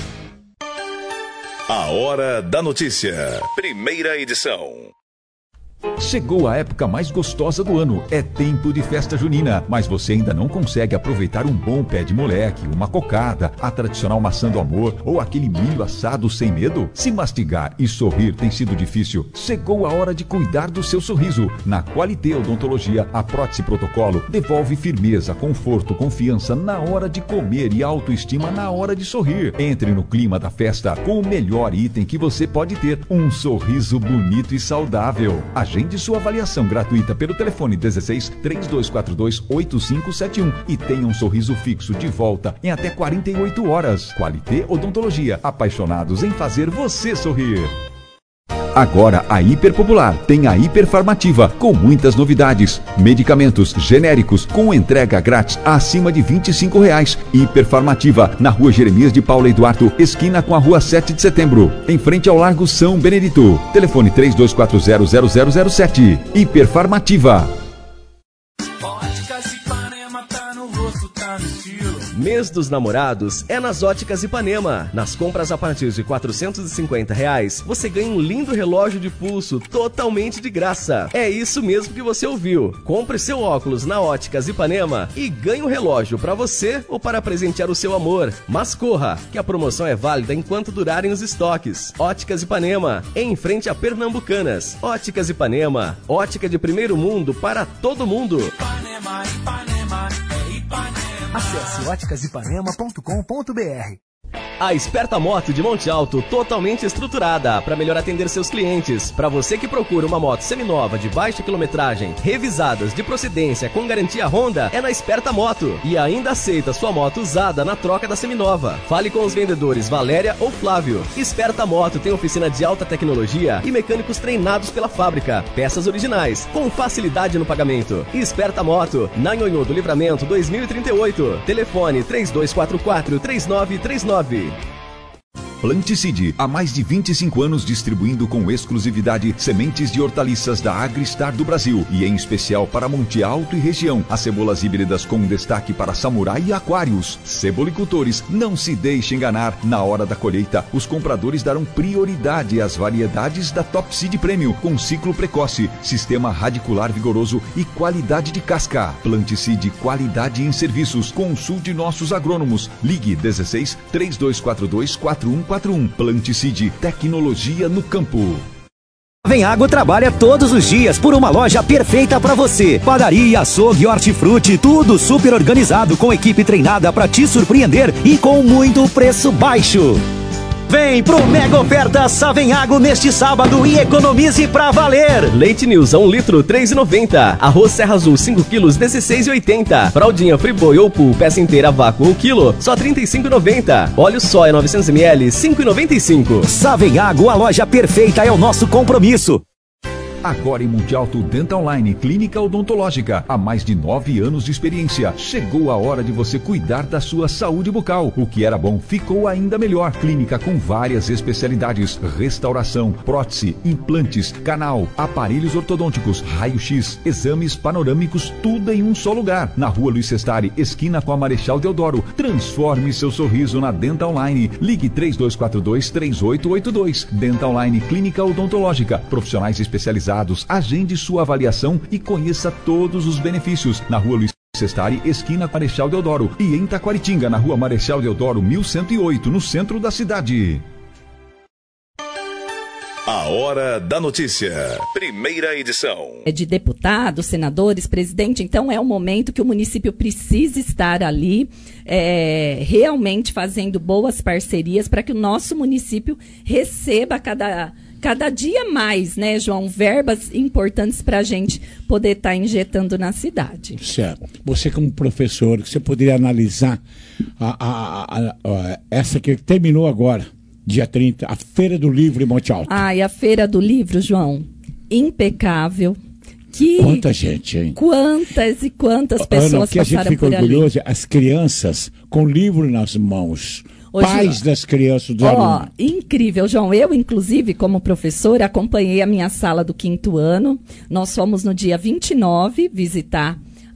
A Hora da Notícia. Primeira edição. Chegou a época mais gostosa do ano, é tempo de festa junina, mas você ainda não consegue aproveitar um bom pé de moleque, uma cocada, a tradicional maçã do amor ou aquele milho assado sem medo? Se mastigar e sorrir tem sido difícil, chegou a hora de cuidar do seu sorriso. Na Qualité Odontologia, a prótese protocolo devolve firmeza, conforto, confiança na hora de comer e autoestima na hora de sorrir. Entre no clima da festa com o melhor item que você pode ter, um sorriso bonito e saudável. Agende sua avaliação gratuita pelo telefone dezesseis, três dois quatro dois, oito cinco sete um e tenha um sorriso fixo de volta em até quarenta e oito horas. Qualité Odontologia, apaixonados em fazer você sorrir. Agora a Hiper Popular tem a Hiperfarmativa com muitas novidades. Medicamentos genéricos com entrega grátis acima de vinte e cinco reais. Hiperfarmativa na Rua Jeremias de Paula Eduardo, esquina com a Rua sete de setembro, em frente ao Largo São Benedito. Telefone três dois quatro zero, zero zero zero sete. Hiperfarmativa. Mês dos Namorados é nas Óticas Ipanema. Nas compras a partir de quatrocentos e cinquenta reais, você ganha um lindo relógio de pulso totalmente de graça. É isso mesmo que você ouviu. Compre seu óculos na Óticas Ipanema e ganhe um relógio para você ou para presentear o seu amor. Mas corra, que a promoção é válida enquanto durarem os estoques. Óticas Ipanema, em frente a Pernambucanas. Óticas Ipanema, ótica de primeiro mundo para todo mundo. Ipanema, Ipanema, é Ipanema. Acesse óticas ipanema ponto com ponto b r. A Esperta Moto de Monte Alto, totalmente estruturada para melhor atender seus clientes. Para você que procura uma moto seminova de baixa quilometragem, revisadas de procedência com garantia Honda, é na Esperta Moto. E ainda aceita sua moto usada na troca da seminova. Fale com os vendedores Valéria ou Flávio. Esperta Moto tem oficina de alta tecnologia e mecânicos treinados pela fábrica. Peças originais, com facilidade no pagamento. Esperta Moto, na Nhonhô do Livramento dois mil e trinta e oito. Telefone três dois quatro quatro, três nove três nove. Planticide, há mais de vinte e cinco anos distribuindo com exclusividade sementes de hortaliças da Agristar do Brasil e em especial para Monte Alto e região. As cebolas híbridas com destaque para Samurai e Aquários. Cebolicultores, não se deixe enganar. Na hora da colheita, os compradores darão prioridade às variedades da Top Seed Premium com ciclo precoce, sistema radicular vigoroso e qualidade de casca. Planticide, qualidade em serviços. Consulte nossos agrônomos. Ligue dezesseis, três dois quatro dois, quatro um quatro um. Planticide, tecnologia no campo. Savenhago trabalha todos os dias por uma loja perfeita para você. Padaria, açougue, hortifruti, tudo super organizado com equipe treinada para te surpreender e com muito preço baixo. Vem pro Mega Oferta Savenhago neste sábado e economize pra valer. Leite News a um litro, três reais e noventa centavos. Arroz Serra Azul, cinco quilos, dezesseis reais e oitenta centavos. Fraldinha Friboi ou Pool, peça inteira vácuo um quilo, só trinta e cinco reais e noventa centavos. Óleo soia novecentos mililitros, cinco reais e noventa e cinco centavos. Savenhago, a loja perfeita é o nosso compromisso. Agora em Monte Alto Dental Line, clínica odontológica. Há mais de nove anos de experiência. Chegou a hora de você cuidar da sua saúde bucal. O que era bom ficou ainda melhor. Clínica com várias especialidades: restauração, prótese, implantes, canal, aparelhos ortodônticos, raio-x, exames panorâmicos, tudo em um só lugar. Na rua Luiz Sestari, esquina com a Marechal Deodoro. Transforme seu sorriso na Dental Line. Ligue três dois quatro dois, três oito oito dois. Dental Line Clínica Odontológica. Profissionais especializados. Agende sua avaliação e conheça todos os benefícios. Na rua Luiz Sestari, esquina Marechal Deodoro. E em Taquaritinga, na rua Marechal Deodoro, mil cento e oito, no centro da cidade. A Hora da Notícia. Primeira edição. É de deputados, senadores, presidente. Então é um momento que o município precisa estar ali é, realmente fazendo boas parcerias para que o nosso município receba cada... Cada dia mais, né, João? Verbas importantes para a gente poder estar tá injetando na cidade. Certo. Você como professor, você poderia analisar a, a, a, a, essa que terminou agora, dia trinta, a Feira do Livro em Monte Alto. Ah, e a Feira do Livro, João, impecável. Que... Quanta gente, hein? Quantas e quantas pessoas Ana, que passaram a gente fica por orgulhoso, ali. as crianças com livro nas mãos. Hoje, pais das crianças do ó, aluno. Incrível, João. Eu, inclusive, como professora, acompanhei a minha sala do quinto ano. Nós fomos no dia vinte e nove visitar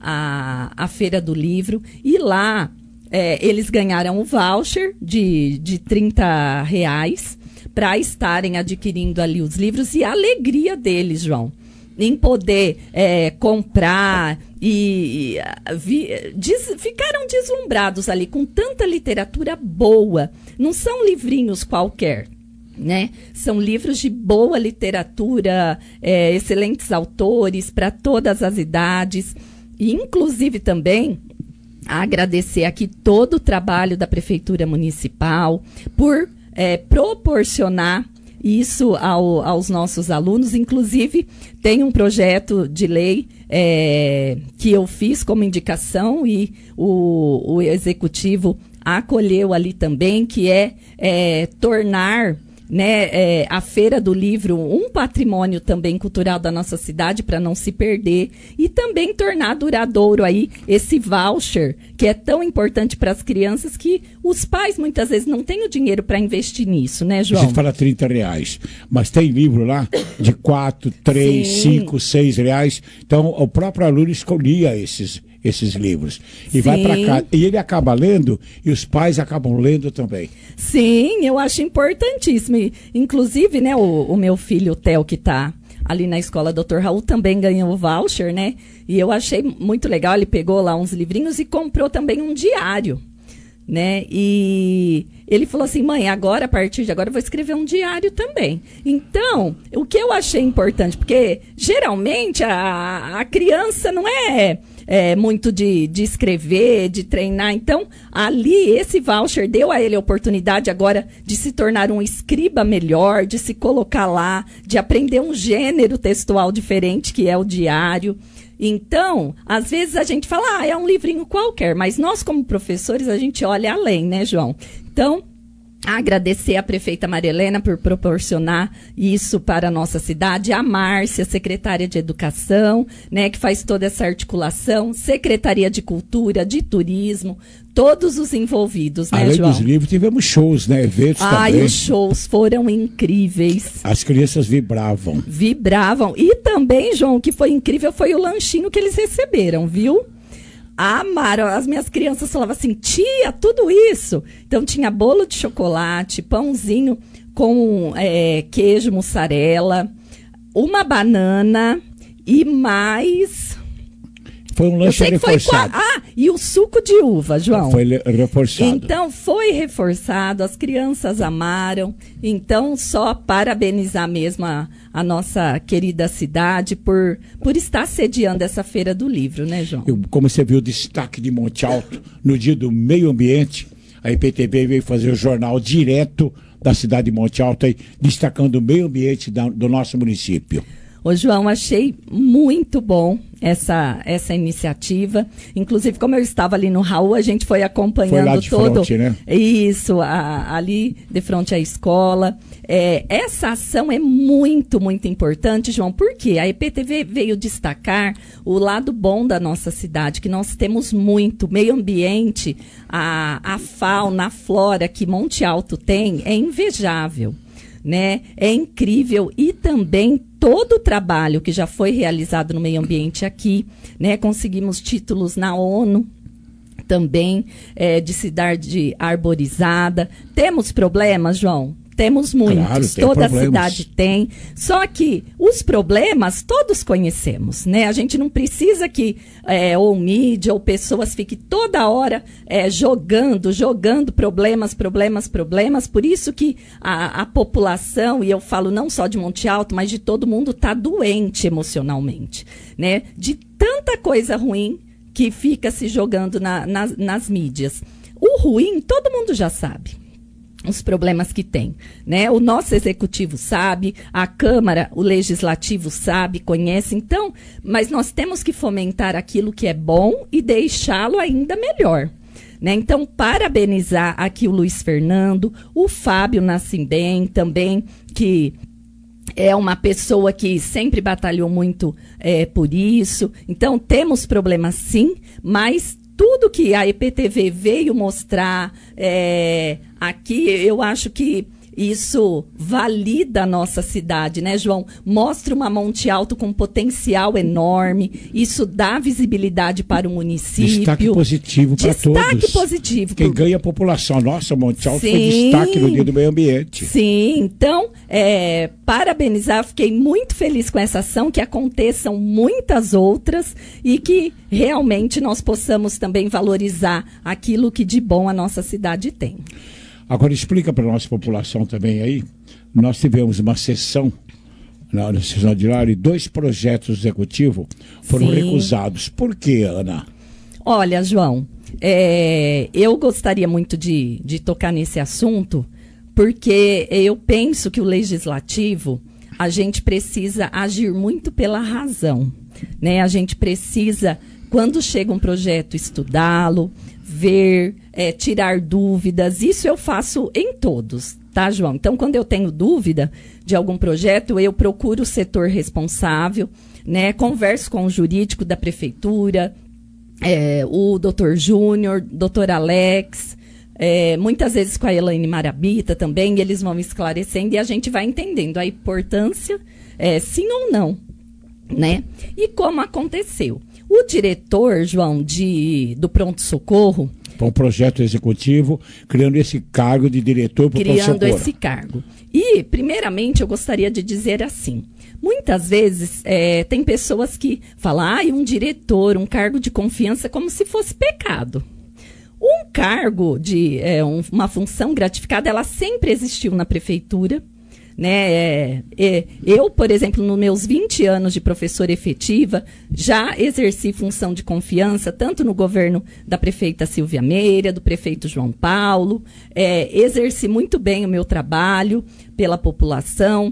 a, a Feira do Livro. E lá, é, eles ganharam o voucher de, de trinta reais para estarem adquirindo ali os livros. E a alegria deles, João, em poder é, comprar e, e vi, des, ficaram deslumbrados ali com tanta literatura boa. Não são livrinhos qualquer, né? São livros de boa literatura, é, excelentes autores para todas as idades. E, inclusive, também agradecer aqui todo o trabalho da Prefeitura Municipal por é, proporcionar isso ao, aos nossos alunos. Inclusive, tem um projeto de lei é, que eu fiz como indicação e o, o executivo acolheu ali também, que é, é tornar, né, é, a Feira do Livro um patrimônio também cultural da nossa cidade para não se perder e também tornar duradouro aí esse voucher que é tão importante para as crianças que os pais muitas vezes não têm o dinheiro para investir nisso, né, João? A gente fala trinta reais, mas tem livro lá de quatro, três, cinco, seis reais. Então o próprio aluno escolhia esses esses livros e Sim. vai para casa e ele acaba lendo e os pais acabam lendo também. Sim, eu acho importantíssimo. E, inclusive, né, o, o meu filho, o Theo, que está ali na escola doutor Raul, também ganhou o voucher, né? E eu achei muito legal, ele pegou lá uns livrinhos e comprou também um diário, né? E ele falou assim: mãe, agora, a partir de agora, eu vou escrever um diário também. Então, o que eu achei importante, porque geralmente a, a criança não é é, muito de, de escrever, de treinar. Então, ali, esse voucher deu a ele a oportunidade agora de se tornar um escriba melhor, de se colocar lá, de aprender um gênero textual diferente, que é o diário. Então, às vezes a gente fala, ah, é um livrinho qualquer, mas nós como professores, a gente olha além, né, João? Então, agradecer à prefeita Maria Helena por proporcionar isso para a nossa cidade, a Márcia, secretária de Educação, né, que faz toda essa articulação, Secretaria de Cultura, de Turismo, todos os envolvidos, né, Além João? dos livros, tivemos shows, né, eventos Ai, também. os shows foram incríveis. As crianças vibravam. Vibravam. E também, João, o que foi incrível foi o lanchinho que eles receberam, viu? Amaram. As minhas crianças falavam assim, tia, tudo isso. Então tinha bolo de chocolate, pãozinho com é, queijo mussarela, uma banana e mais... Foi um lanche reforçado. Foi... Ah, e o suco de uva, João. Foi reforçado. Então, foi reforçado, as crianças amaram. Então, só parabenizar mesmo a, a nossa querida cidade por, por estar sediando essa Feira do Livro, né, João? Eu, como você viu o destaque de Monte Alto no dia do meio ambiente, a I P T V veio fazer o jornal direto da cidade de Monte Alto, aí, destacando o meio ambiente da, do nosso município. Ô, João, achei muito bom essa, essa iniciativa. Inclusive, como eu estava ali no Raul, a gente foi acompanhando foi lá de todo. Fronte, né? Isso, a, ali de frente à escola. É, essa ação é muito, muito importante, João, porque a I P T V veio destacar o lado bom da nossa cidade, que nós temos muito. Meio ambiente, a, a fauna, a flora que Monte Alto tem é invejável. Né? É incrível e também todo o trabalho que já foi realizado no meio ambiente aqui, né? Conseguimos títulos na ONU também, é, de cidade arborizada. Temos problemas, João? Temos muitos, claro, tem toda problemas. A cidade tem, só que os problemas todos conhecemos, né? A gente não precisa que é, ou mídia ou pessoas fiquem toda hora é, jogando, jogando problemas, problemas, problemas, por isso que a, a população, e eu falo não só de Monte Alto, mas de todo mundo, está doente emocionalmente, né? De tanta coisa ruim que fica se jogando na, nas, nas mídias. O ruim, todo mundo já sabe. Os problemas que tem, né? O nosso executivo sabe, a Câmara, o Legislativo sabe, conhece, então, mas nós temos que fomentar aquilo que é bom e deixá-lo ainda melhor, né? Então, parabenizar aqui o Luiz Fernando, o Fábio Nascimento também, que é uma pessoa que sempre batalhou muito é, por isso. Então, temos problemas sim, mas tudo que a I P T V veio mostrar é, aqui, eu acho que isso valida a nossa cidade, né, João? Mostra uma Monte Alto com potencial enorme, isso dá visibilidade para o município. Destaque positivo para todos. Destaque positivo. Quem por... ganha a população. Nossa, Monte Alto Sim. foi destaque no dia do meio ambiente. Sim, então, é, parabenizar, fiquei muito feliz com essa ação, que aconteçam muitas outras e que realmente nós possamos também valorizar aquilo que de bom a nossa cidade tem. Agora explica para a nossa população também aí, nós tivemos uma sessão, na, na sessão de lá, e dois projetos executivos foram Sim. recusados. Por quê, Ana? Olha, João, é, eu gostaria muito de, de tocar nesse assunto, porque eu penso que o Legislativo, a gente precisa agir muito pela razão, né? A gente precisa, quando chega um projeto, estudá-lo, ver, é, tirar dúvidas. Isso eu faço em todos, tá, João? Então, quando eu tenho dúvida de algum projeto, eu procuro o setor responsável, né? Converso com o jurídico da prefeitura, é, o doutor Júnior, doutor Alex, é, muitas vezes com a Elaine Marabita também, e eles vão esclarecendo e a gente vai entendendo a importância, é, sim ou não, né? E como aconteceu. O diretor, João, de, do pronto-socorro... Foi um projeto executivo criando esse cargo de diretor para o pronto-socorro. Criando esse cargo. E, primeiramente, eu gostaria de dizer assim, muitas vezes é, tem pessoas que falam, ah, um diretor, um cargo de confiança, como se fosse pecado. Um cargo de é, um, uma função gratificada, ela sempre existiu na prefeitura, né? É, é, eu, por exemplo, nos meus vinte anos de professora efetiva, já exerci função de confiança, tanto no governo da prefeita Silvia Meira, do prefeito João Paulo, é, exerci muito bem o meu trabalho pela população,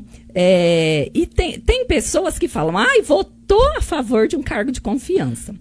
é, e tem, tem pessoas que falam, ai, votou a favor de um cargo de confiança.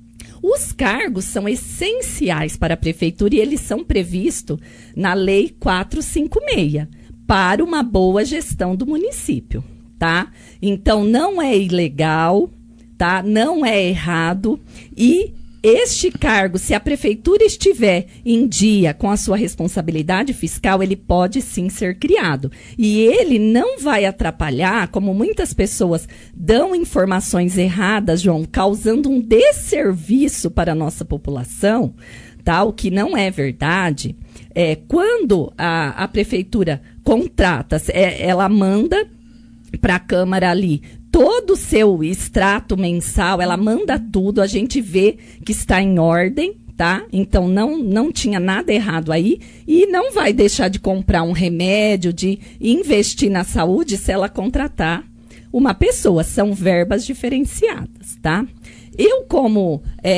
Os cargos são essenciais para a prefeitura e eles são previstos na Lei quatrocentos e cinquenta e seis, para uma boa gestão do município, tá? Então, não é ilegal, tá? Não é errado e este cargo, se a prefeitura estiver em dia com a sua responsabilidade fiscal, ele pode sim ser criado. E ele não vai atrapalhar, como muitas pessoas dão informações erradas, João, causando um desserviço para a nossa população, tá? O que não é verdade. É, quando a, a prefeitura contrata, é, ela manda para a Câmara ali todo o seu extrato mensal, ela manda tudo, a gente vê que está em ordem, tá? Então, não, não tinha nada errado aí e não vai deixar de comprar um remédio, de investir na saúde se ela contratar uma pessoa. São verbas diferenciadas, tá? Eu, como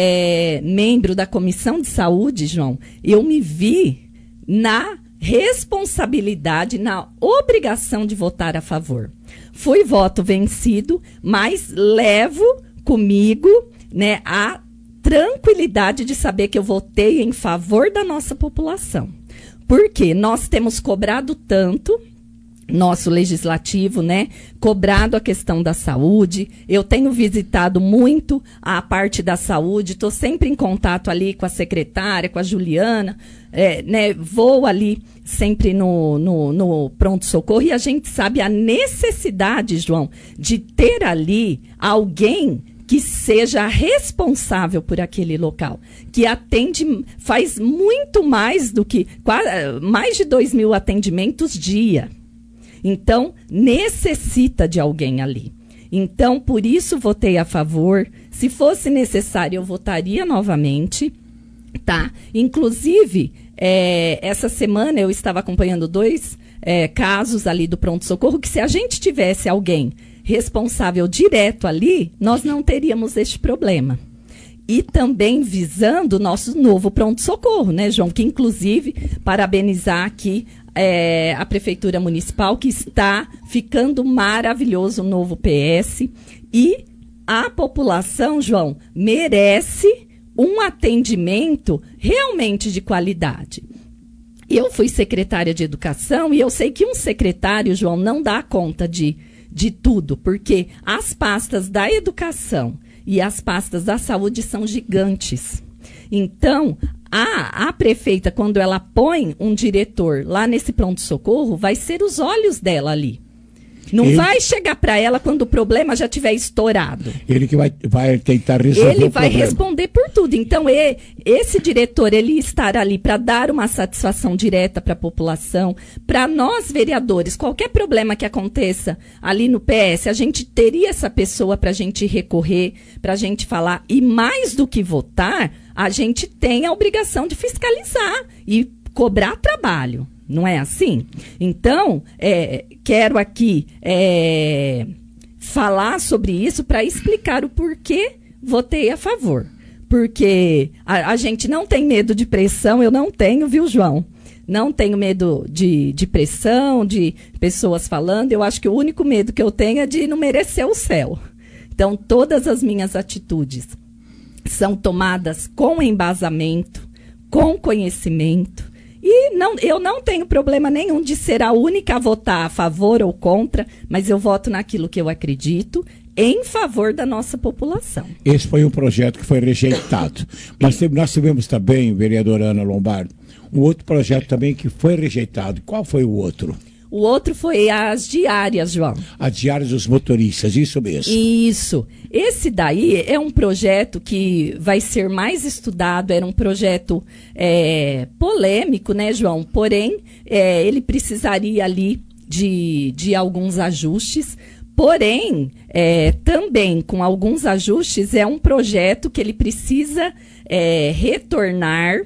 é, membro da Comissão de Saúde, João, eu me vi na responsabilidade, na obrigação de votar a favor. Fui voto vencido, mas levo comigo, né, a tranquilidade de saber que eu votei em favor da nossa população. Porque nós temos cobrado tanto, nosso legislativo, né, cobrado a questão da saúde. Eu tenho visitado muito a parte da saúde, estou sempre em contato ali com a secretária, com a Juliana, é, né, vou ali sempre no, no, no pronto-socorro e a gente sabe a necessidade, João, de ter ali alguém que seja responsável por aquele local, que atende, faz muito mais do que, mais de dois mil atendimentos dia. Então, necessita de alguém ali. Então, por isso, votei a favor. Se fosse necessário, eu votaria novamente, tá? Inclusive, é, essa semana eu estava acompanhando dois é, casos ali do pronto-socorro, que se a gente tivesse alguém responsável direto ali, nós não teríamos este problema. E também visando o nosso novo pronto-socorro, né, João? Que, inclusive, parabenizar aqui é, a Prefeitura Municipal, que está ficando maravilhoso o novo P S. E a população, João, merece um atendimento realmente de qualidade. Eu fui secretária de Educação e eu sei que um secretário, João, não dá conta de, de tudo, porque as pastas da educação e as pastas da saúde são gigantes. Então, a, a prefeita, quando ela põe um diretor lá nesse pronto-socorro, vai ser os olhos dela ali. Não ele, vai chegar para ela quando o problema já tiver estourado. Ele que vai, vai tentar resolver ele o problema. Ele vai responder por tudo. Então, ele, esse diretor, ele estará ali para dar uma satisfação direta para a população, para nós, vereadores. Qualquer problema que aconteça ali no P S, a gente teria essa pessoa para a gente recorrer, para a gente falar. E mais do que votar, a gente tem a obrigação de fiscalizar e cobrar trabalho. Não é assim? Então, é, quero aqui é, falar sobre isso para explicar o porquê votei a favor. Porque a, a gente não tem medo de pressão, eu não tenho, viu, João? Não tenho medo de, de pressão, de pessoas falando. Eu acho que o único medo que eu tenho é de não merecer o céu. Então, todas as minhas atitudes são tomadas com embasamento, com conhecimento. E não, eu não tenho problema nenhum de ser a única a votar a favor ou contra, mas eu voto naquilo que eu acredito, em favor da nossa população. Esse foi um projeto que foi rejeitado. Mas nós tivemos também, vereadora Ana Lombardo, um outro projeto também que foi rejeitado. Qual foi o outro? O outro foi as diárias, João. As diárias dos motoristas, isso mesmo. Isso. Esse daí é um projeto que vai ser mais estudado, era um projeto é, polêmico, né, João? Porém, é, ele precisaria ali de, de alguns ajustes. Porém, é, também com alguns ajustes, é um projeto que ele precisa é, retornar,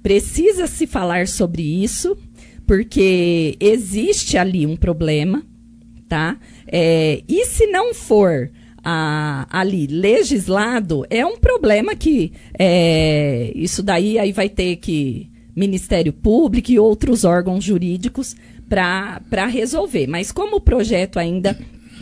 precisa se falar sobre isso, porque existe ali um problema, tá? É, e se não for a, ali legislado, é um problema que é, isso daí aí vai ter que Ministério Público e outros órgãos jurídicos para resolver. Mas como o projeto ainda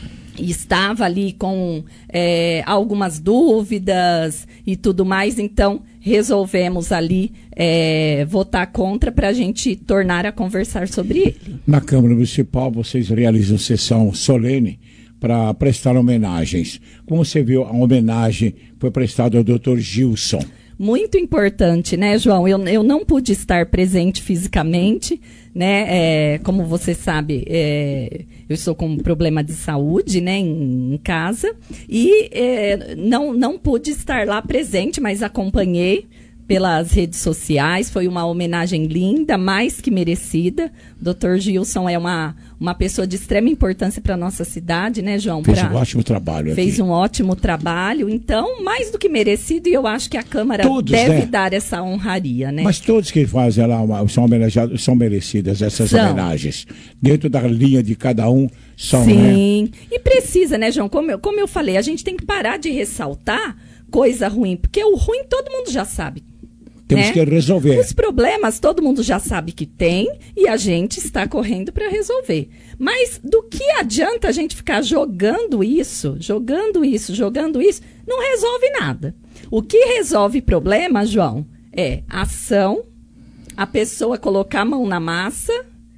estava ali com é, algumas dúvidas e tudo mais, então resolvemos ali é, votar contra para a gente tornar a conversar sobre ele. Na Câmara Municipal, vocês realizam sessão solene para prestar homenagens. Como você viu, a homenagem foi prestada ao doutor Gilson. Muito importante, né, João? Eu, eu não pude estar presente fisicamente, né? É, como você sabe, é, eu estou com um problema de saúde, né, em, em casa. E é, não, não pude estar lá presente, mas acompanhei pelas redes sociais. Foi uma homenagem linda, mais que merecida. O doutor Gilson é uma, uma pessoa de extrema importância para a nossa cidade, né, João? Fez pra, um ótimo trabalho Fez aqui. um ótimo trabalho. Então, mais do que merecido, e eu acho que a Câmara Todos, deve né? dar essa honraria, né? Mas todos que fazem lá uma, são homenageados, são merecidas essas São. homenagens. Dentro da linha de cada um, são, Sim. né? E precisa, né, João? Como eu, como eu falei, a gente tem que parar de ressaltar coisa ruim, porque o ruim todo mundo já sabe. Temos né? que resolver. Os problemas todo mundo já sabe que tem e a gente está correndo para resolver. Mas do que adianta a gente ficar jogando isso, jogando isso, jogando isso? Não resolve nada. O que resolve problema, João, é ação, a pessoa colocar a mão na massa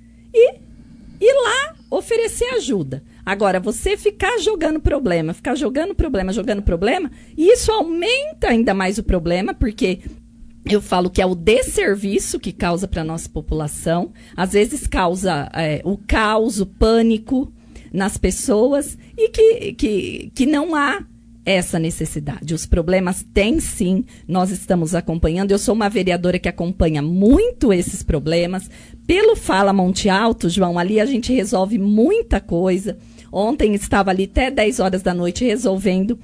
e ir lá oferecer ajuda. Agora, você ficar jogando problema, ficar jogando problema, jogando problema, isso aumenta ainda mais o problema, porque eu falo que é o desserviço que causa para a nossa população. Às vezes causa é, o caos, o pânico nas pessoas e que, que, que não há essa necessidade. Os problemas têm sim, nós estamos acompanhando. Eu sou uma vereadora que acompanha muito esses problemas. Pelo Fala Monte Alto, João, ali a gente resolve muita coisa. Ontem estava ali até dez horas da noite resolvendo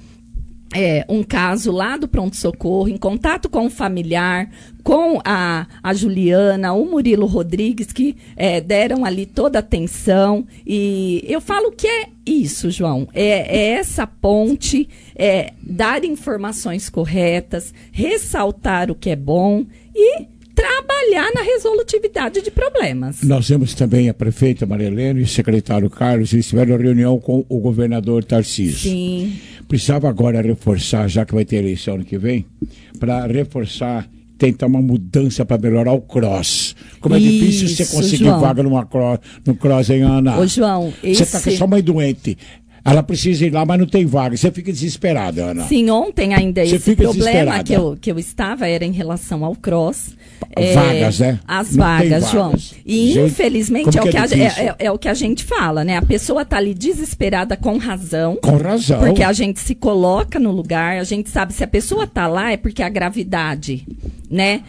É, um caso lá do pronto-socorro, em contato com o familiar, com a, a Juliana, o Murilo Rodrigues, que é, deram ali toda a atenção. E eu falo que é isso, João, é, é essa ponte, é dar informações corretas, ressaltar o que é bom e trabalhar na resolutividade de problemas. Nós temos também a prefeita Maria Helena e o secretário Carlos, eles tiveram reunião com o governador Tarcísio. Sim. Precisava agora reforçar, já que vai ter eleição ano que vem, para reforçar, tentar uma mudança para melhorar o cross. Como é Isso, difícil você conseguir João. vaga numa cross, no cross em Ana. Ô, João, Você esse... está com a sua mãe doente. Ela precisa ir lá, mas não tem vaga. Você fica desesperada, Ana. Sim, ontem ainda Você esse fica problema que eu, que eu estava era em relação ao cross. Vagas, é, né? As Não tem vagas, vagas. João. E Gente, infelizmente é como o que que, é a, difícil? é, é- é o que a gente fala, né? A pessoa está ali desesperada com razão. Com razão. Porque a gente se coloca no lugar, a gente sabe se a pessoa está lá é porque a gravidade, né?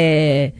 É,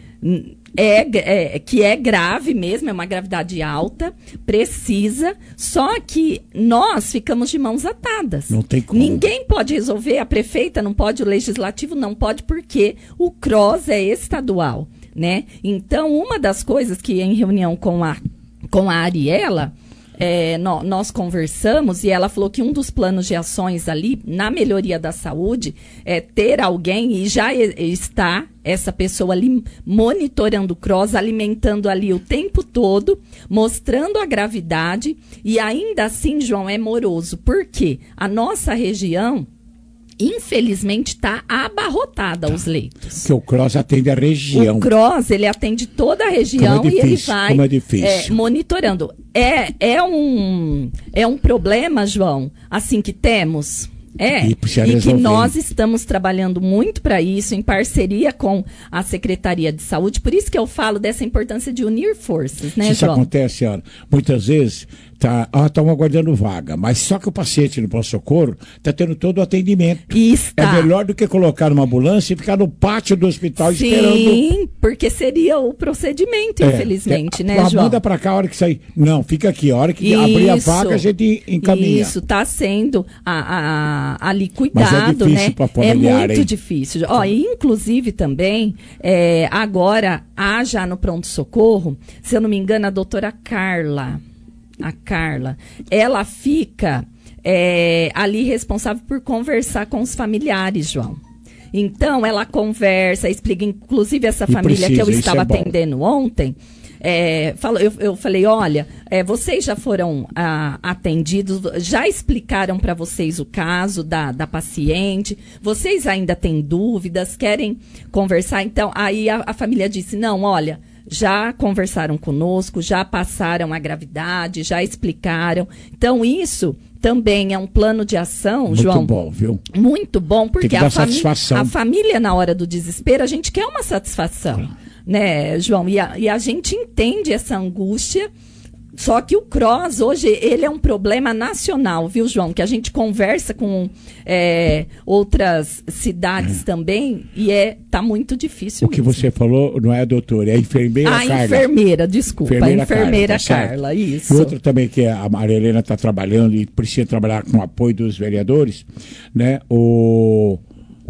é, é, que é grave mesmo, é uma gravidade alta, precisa, só que nós ficamos de mãos atadas. Não tem como. Ninguém pode resolver, a prefeita não pode, o legislativo não pode, porque o cross é estadual, né? Então, uma das coisas que em reunião com a, com a Ariela, é, nó- nós conversamos e ela falou que um dos planos de ações ali, na melhoria da saúde, é ter alguém, e já e- está essa pessoa ali monitorando o cross, alimentando ali o tempo todo, mostrando a gravidade, e ainda assim, João, é moroso. Por quê? A nossa região, infelizmente, está abarrotada os leitos. Que o cross atende a região. O cross, ele atende toda a região Como é e ele difícil, vai como é difícil. é, monitorando. É, é, um, é um problema, João, assim, que temos. É, E precisa e que resolver. nós estamos trabalhando muito para isso, em parceria com a Secretaria de Saúde. Por isso que eu falo dessa importância de unir forças, né, Isso João? acontece, Ana. Muitas vezes, tá, ah, estão aguardando vaga, mas só que o paciente no pronto-socorro está tendo todo o atendimento. Está. É melhor do que colocar numa ambulância e ficar no pátio do hospital esperando. Sim, porque seria o procedimento, É, infelizmente, é, né, ah, João? Manda para cá a hora que sair. Não, fica aqui. A hora que abrir a Isso, vaga, a gente encaminha. Isso, está sendo a, a- ali Mas é cuidado, difícil né? pra É familiar, muito hein? difícil. Ó, e inclusive também, é, agora há já no pronto-socorro, se eu não me engano, a doutora Carla. a Carla, ela fica é, ali responsável por conversar com os familiares, João. Então, ela conversa, explica, inclusive essa e família precisa, que eu estava é atendendo ontem, é, falo, eu, eu falei, olha, é, vocês já foram ah, atendidos, já explicaram para vocês o caso da, da paciente, vocês ainda têm dúvidas, querem conversar? Então, aí a, a família disse, não, olha, já conversaram conosco, já passaram a gravidade, já explicaram. Então, isso também é um plano de ação, muito João. Muito bom, viu? Muito bom, porque a, fami a família, na hora do desespero, a gente quer uma satisfação, ah. né, João? E a, e a gente entende essa angústia. Só que o C R O S, hoje, ele é um problema nacional, viu, João? Que a gente conversa com é, outras cidades é. também e é, tá muito difícil. O que mesmo. Você falou não é a doutora, é a enfermeira a Carla. A enfermeira, desculpa, enfermeira a enfermeira Carla, tá Carla isso. E outra também que a Maria Helena está trabalhando e precisa trabalhar com o apoio dos vereadores, né? O...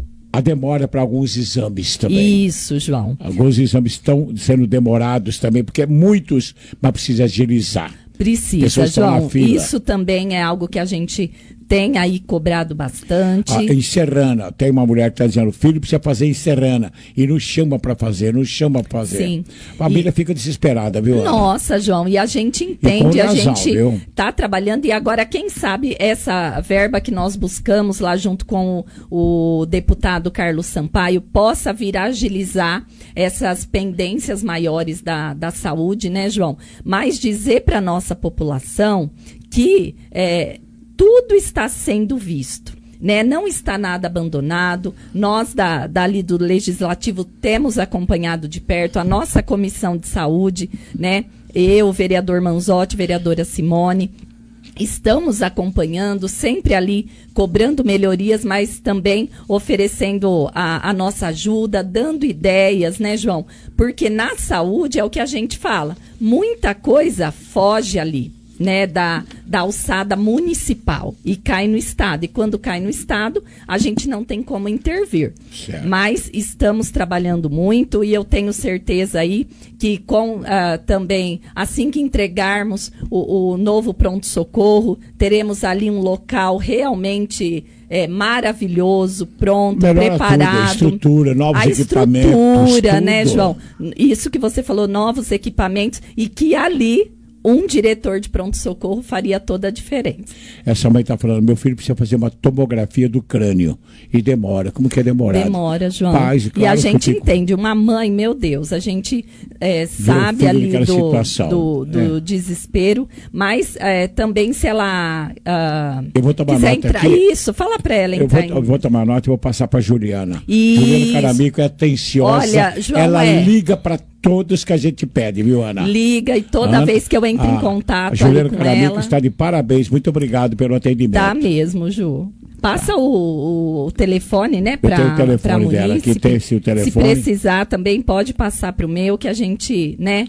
A demora para alguns exames também. Isso, João. Alguns exames estão sendo demorados também, porque muitos, mas precisa agilizar. Precisa, João. Isso também é algo que a gente tem aí cobrado bastante. Ah, em Serrana, tem uma mulher que está dizendo, o filho precisa fazer em Serrana, e não chama para fazer, não chama para fazer. Sim. A família e... fica desesperada, viu, Ana? Nossa, João, e a gente entende, razão, a gente viu? tá trabalhando, e agora, quem sabe, essa verba que nós buscamos lá junto com o, o deputado Carlos Sampaio, possa vir a agilizar essas pendências maiores da, da saúde, né, João? Mas dizer para a nossa população que é, tudo está sendo visto, né? Não está nada abandonado. Nós, da, dali do Legislativo, temos acompanhado de perto a nossa Comissão de Saúde, né? Eu, o vereador Manzotti, vereadora Simone, estamos acompanhando, sempre ali cobrando melhorias, mas também oferecendo a, a nossa ajuda, dando ideias, né, João? Porque na saúde é o que a gente fala, muita coisa foge ali, né, da, da alçada municipal e cai no Estado. E quando cai no Estado, a gente não tem como intervir. Certo. Mas estamos trabalhando muito e eu tenho certeza aí que com uh, também, assim que entregarmos o, o novo pronto-socorro, teremos ali um local realmente é, maravilhoso, pronto, melhor preparado. Tudo, a estrutura, novos a equipamentos. A estrutura, tudo. né, João? Isso que você falou, novos equipamentos, e que ali um diretor de pronto-socorro faria toda a diferença. Essa mãe está falando, meu filho precisa fazer uma tomografia do crânio. E demora. Como que é demorado? Demora, João. Paz, claro, e a gente fico... entende. Uma mãe, meu Deus, a gente é, sabe ali do, do, do é. desespero, mas é, também se ela uh, eu vou tomar quiser nota entrar... aqui. Isso, fala para ela eu entrar. Vou, eu vou tomar nota e vou passar para Juliana. Isso. Juliana Caramico é atenciosa. Olha, João, ela é... liga para todos que a gente pede, viu, Ana? Liga, e toda Ana, vez que eu entro a, em contato a Juliana com Caramico ela... está de parabéns, muito obrigado pelo atendimento. Tá mesmo, Ju. Passa tá. o, o telefone, né, para o telefone dela, aqui tem esse o telefone. Se precisar também pode passar para o meu, que a gente, né,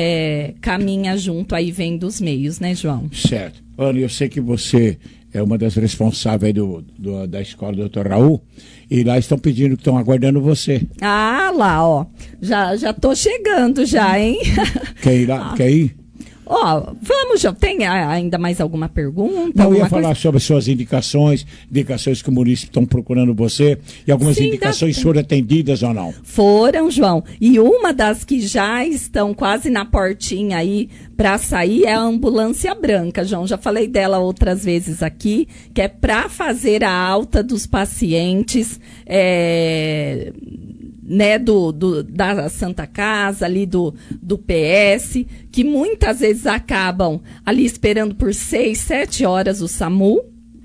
é, caminha junto aí, vem dos meios, né, João? Certo. Ana, eu sei que você é uma das responsáveis do, do, da escola do doutor Raul, e lá estão pedindo que estão aguardando você. Ah, lá, ó. Já, já tô chegando já, hein? Quer ir lá? Ah. Quer ir? Ó, oh, vamos, já tem ainda mais alguma pergunta? Não, alguma eu ia falar coisa? sobre suas indicações, indicações que o município estão procurando você, e algumas Sim, indicações dá... foram atendidas ou não? Foram, João. E uma das que já estão quase na portinha aí para sair é a ambulância branca, João. Já falei dela outras vezes aqui, que é para fazer a alta dos pacientes, é... né, do, do, da Santa Casa, ali do, do P S, que muitas vezes acabam ali esperando por seis, sete horas o SAMU,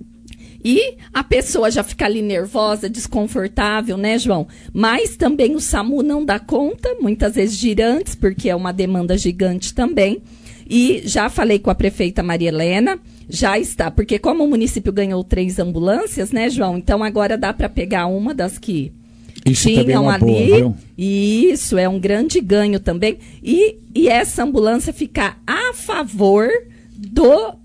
e a pessoa já fica ali nervosa, desconfortável, né, João? Mas também o SAMU não dá conta, muitas vezes girantes, porque é uma demanda gigante também. E já falei com a prefeita Maria Helena, já está, porque como o município ganhou três ambulâncias, né, João? Então agora dá para pegar uma das que Isso tinham também é uma ali, boa, viu? Isso, é um grande ganho também. E, e essa ambulância ficar a favor do,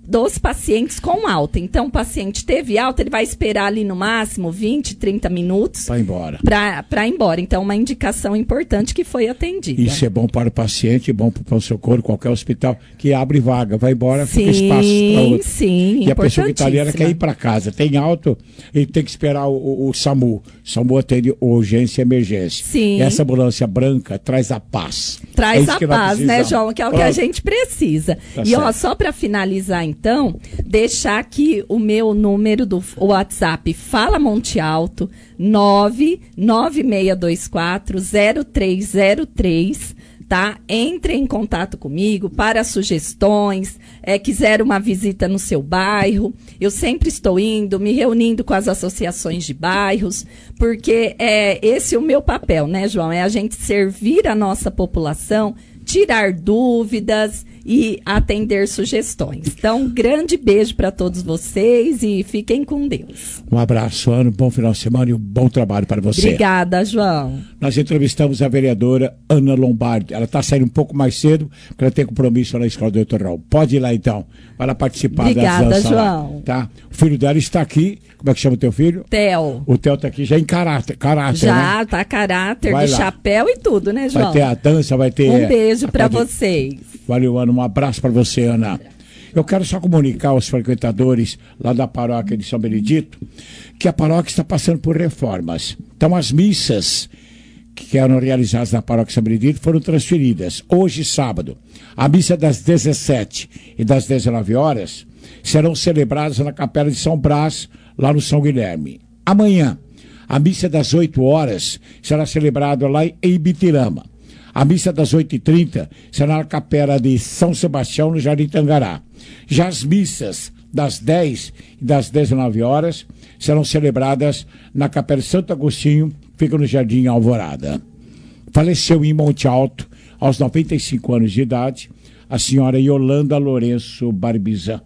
dos pacientes com alta. Então, o paciente teve alta, ele vai esperar ali no máximo vinte, trinta minutos para ir embora. Para ir embora. Então, uma indicação importante que foi atendida. Isso é bom para o paciente, bom para o pronto-socorro, qualquer hospital que abre vaga, vai embora, sim, fica espaço para outro. Sim, e a pessoa que está ali, ela quer ir para casa, tem alto e tem que esperar o, o, o SAMU. O SAMU atende urgência e emergência. Sim. E essa ambulância branca traz a paz. Traz é a paz, né, João? Que é o que a gente precisa. Tá e certo. ó, só para finalizar então, deixar aqui o meu número do WhatsApp Fala Monte Alto, nove nove seis dois quatro zero três zero três. Tá? Entre em contato comigo para sugestões, é, quiser uma visita no seu bairro. Eu sempre estou indo, me reunindo com as associações de bairros, porque é esse o meu papel, né, João? É a gente servir a nossa população, tirar dúvidas e atender sugestões. Então, um grande beijo para todos vocês e fiquem com Deus. Um abraço, Ana, um bom final de semana e um bom trabalho para você. Obrigada, João. Nós entrevistamos a vereadora Ana Lombardi. Ela está saindo um pouco mais cedo, porque ela tem compromisso na Escola do Doutor Raul. Pode ir lá, então, para participar Obrigada, das danças João. lá, tá? O filho dela está aqui. Como é que chama o teu filho? Theo. O Theo está aqui já em caráter, caráter Já, né? tá caráter, vai de lá. Chapéu e tudo, né, João? Vai ter a dança, vai ter... Um beijo para pode... vocês. Valeu, Ana. Um abraço para você, Ana. Eu quero só comunicar aos frequentadores lá da paróquia de São Benedito que a paróquia está passando por reformas. Então, as missas que eram realizadas na paróquia de São Benedito foram transferidas. Hoje, sábado, a missa das dezessete e das dezenove horas serão celebradas na Capela de São Brás, lá no São Guilherme. Amanhã, a missa das oito horas será celebrada lá em Bitirama. A missa das oito e trinta será na Capela de São Sebastião, no Jardim Tangará. Já as missas das dez e das dezenove horas serão celebradas na Capela de Santo Agostinho, fica no Jardim Alvorada. Faleceu em Monte Alto, aos noventa e cinco anos de idade, a senhora Yolanda Lourenço Barbizan.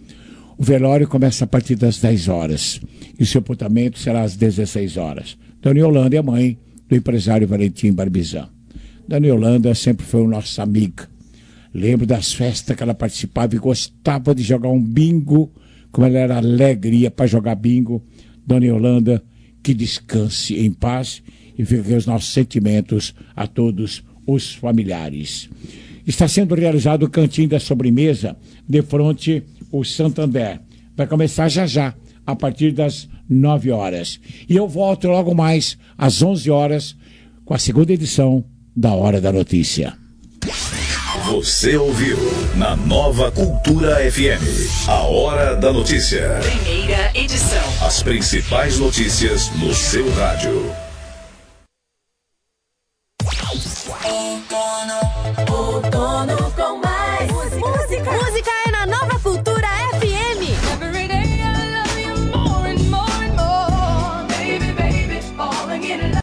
O velório começa a partir das dez horas e o sepultamento será às dezesseis horas. Dona Yolanda é a mãe do empresário Valentim Barbizan. Dona Yolanda sempre foi nossa amiga. Lembro das festas que ela participava e gostava de jogar um bingo, como ela era alegria para jogar bingo. Dona Yolanda, que descanse em paz e fica aqui os nossos sentimentos a todos os familiares. Está sendo realizado o cantinho da sobremesa de frente o Santander. Vai começar já já, a partir das nove horas. E eu volto logo mais às onze horas com a segunda edição da Hora da Notícia. Você ouviu na Nova Cultura F M, a Hora da Notícia. Primeira edição. As principais notícias no seu rádio. Outono, outono com mais música. Música, música é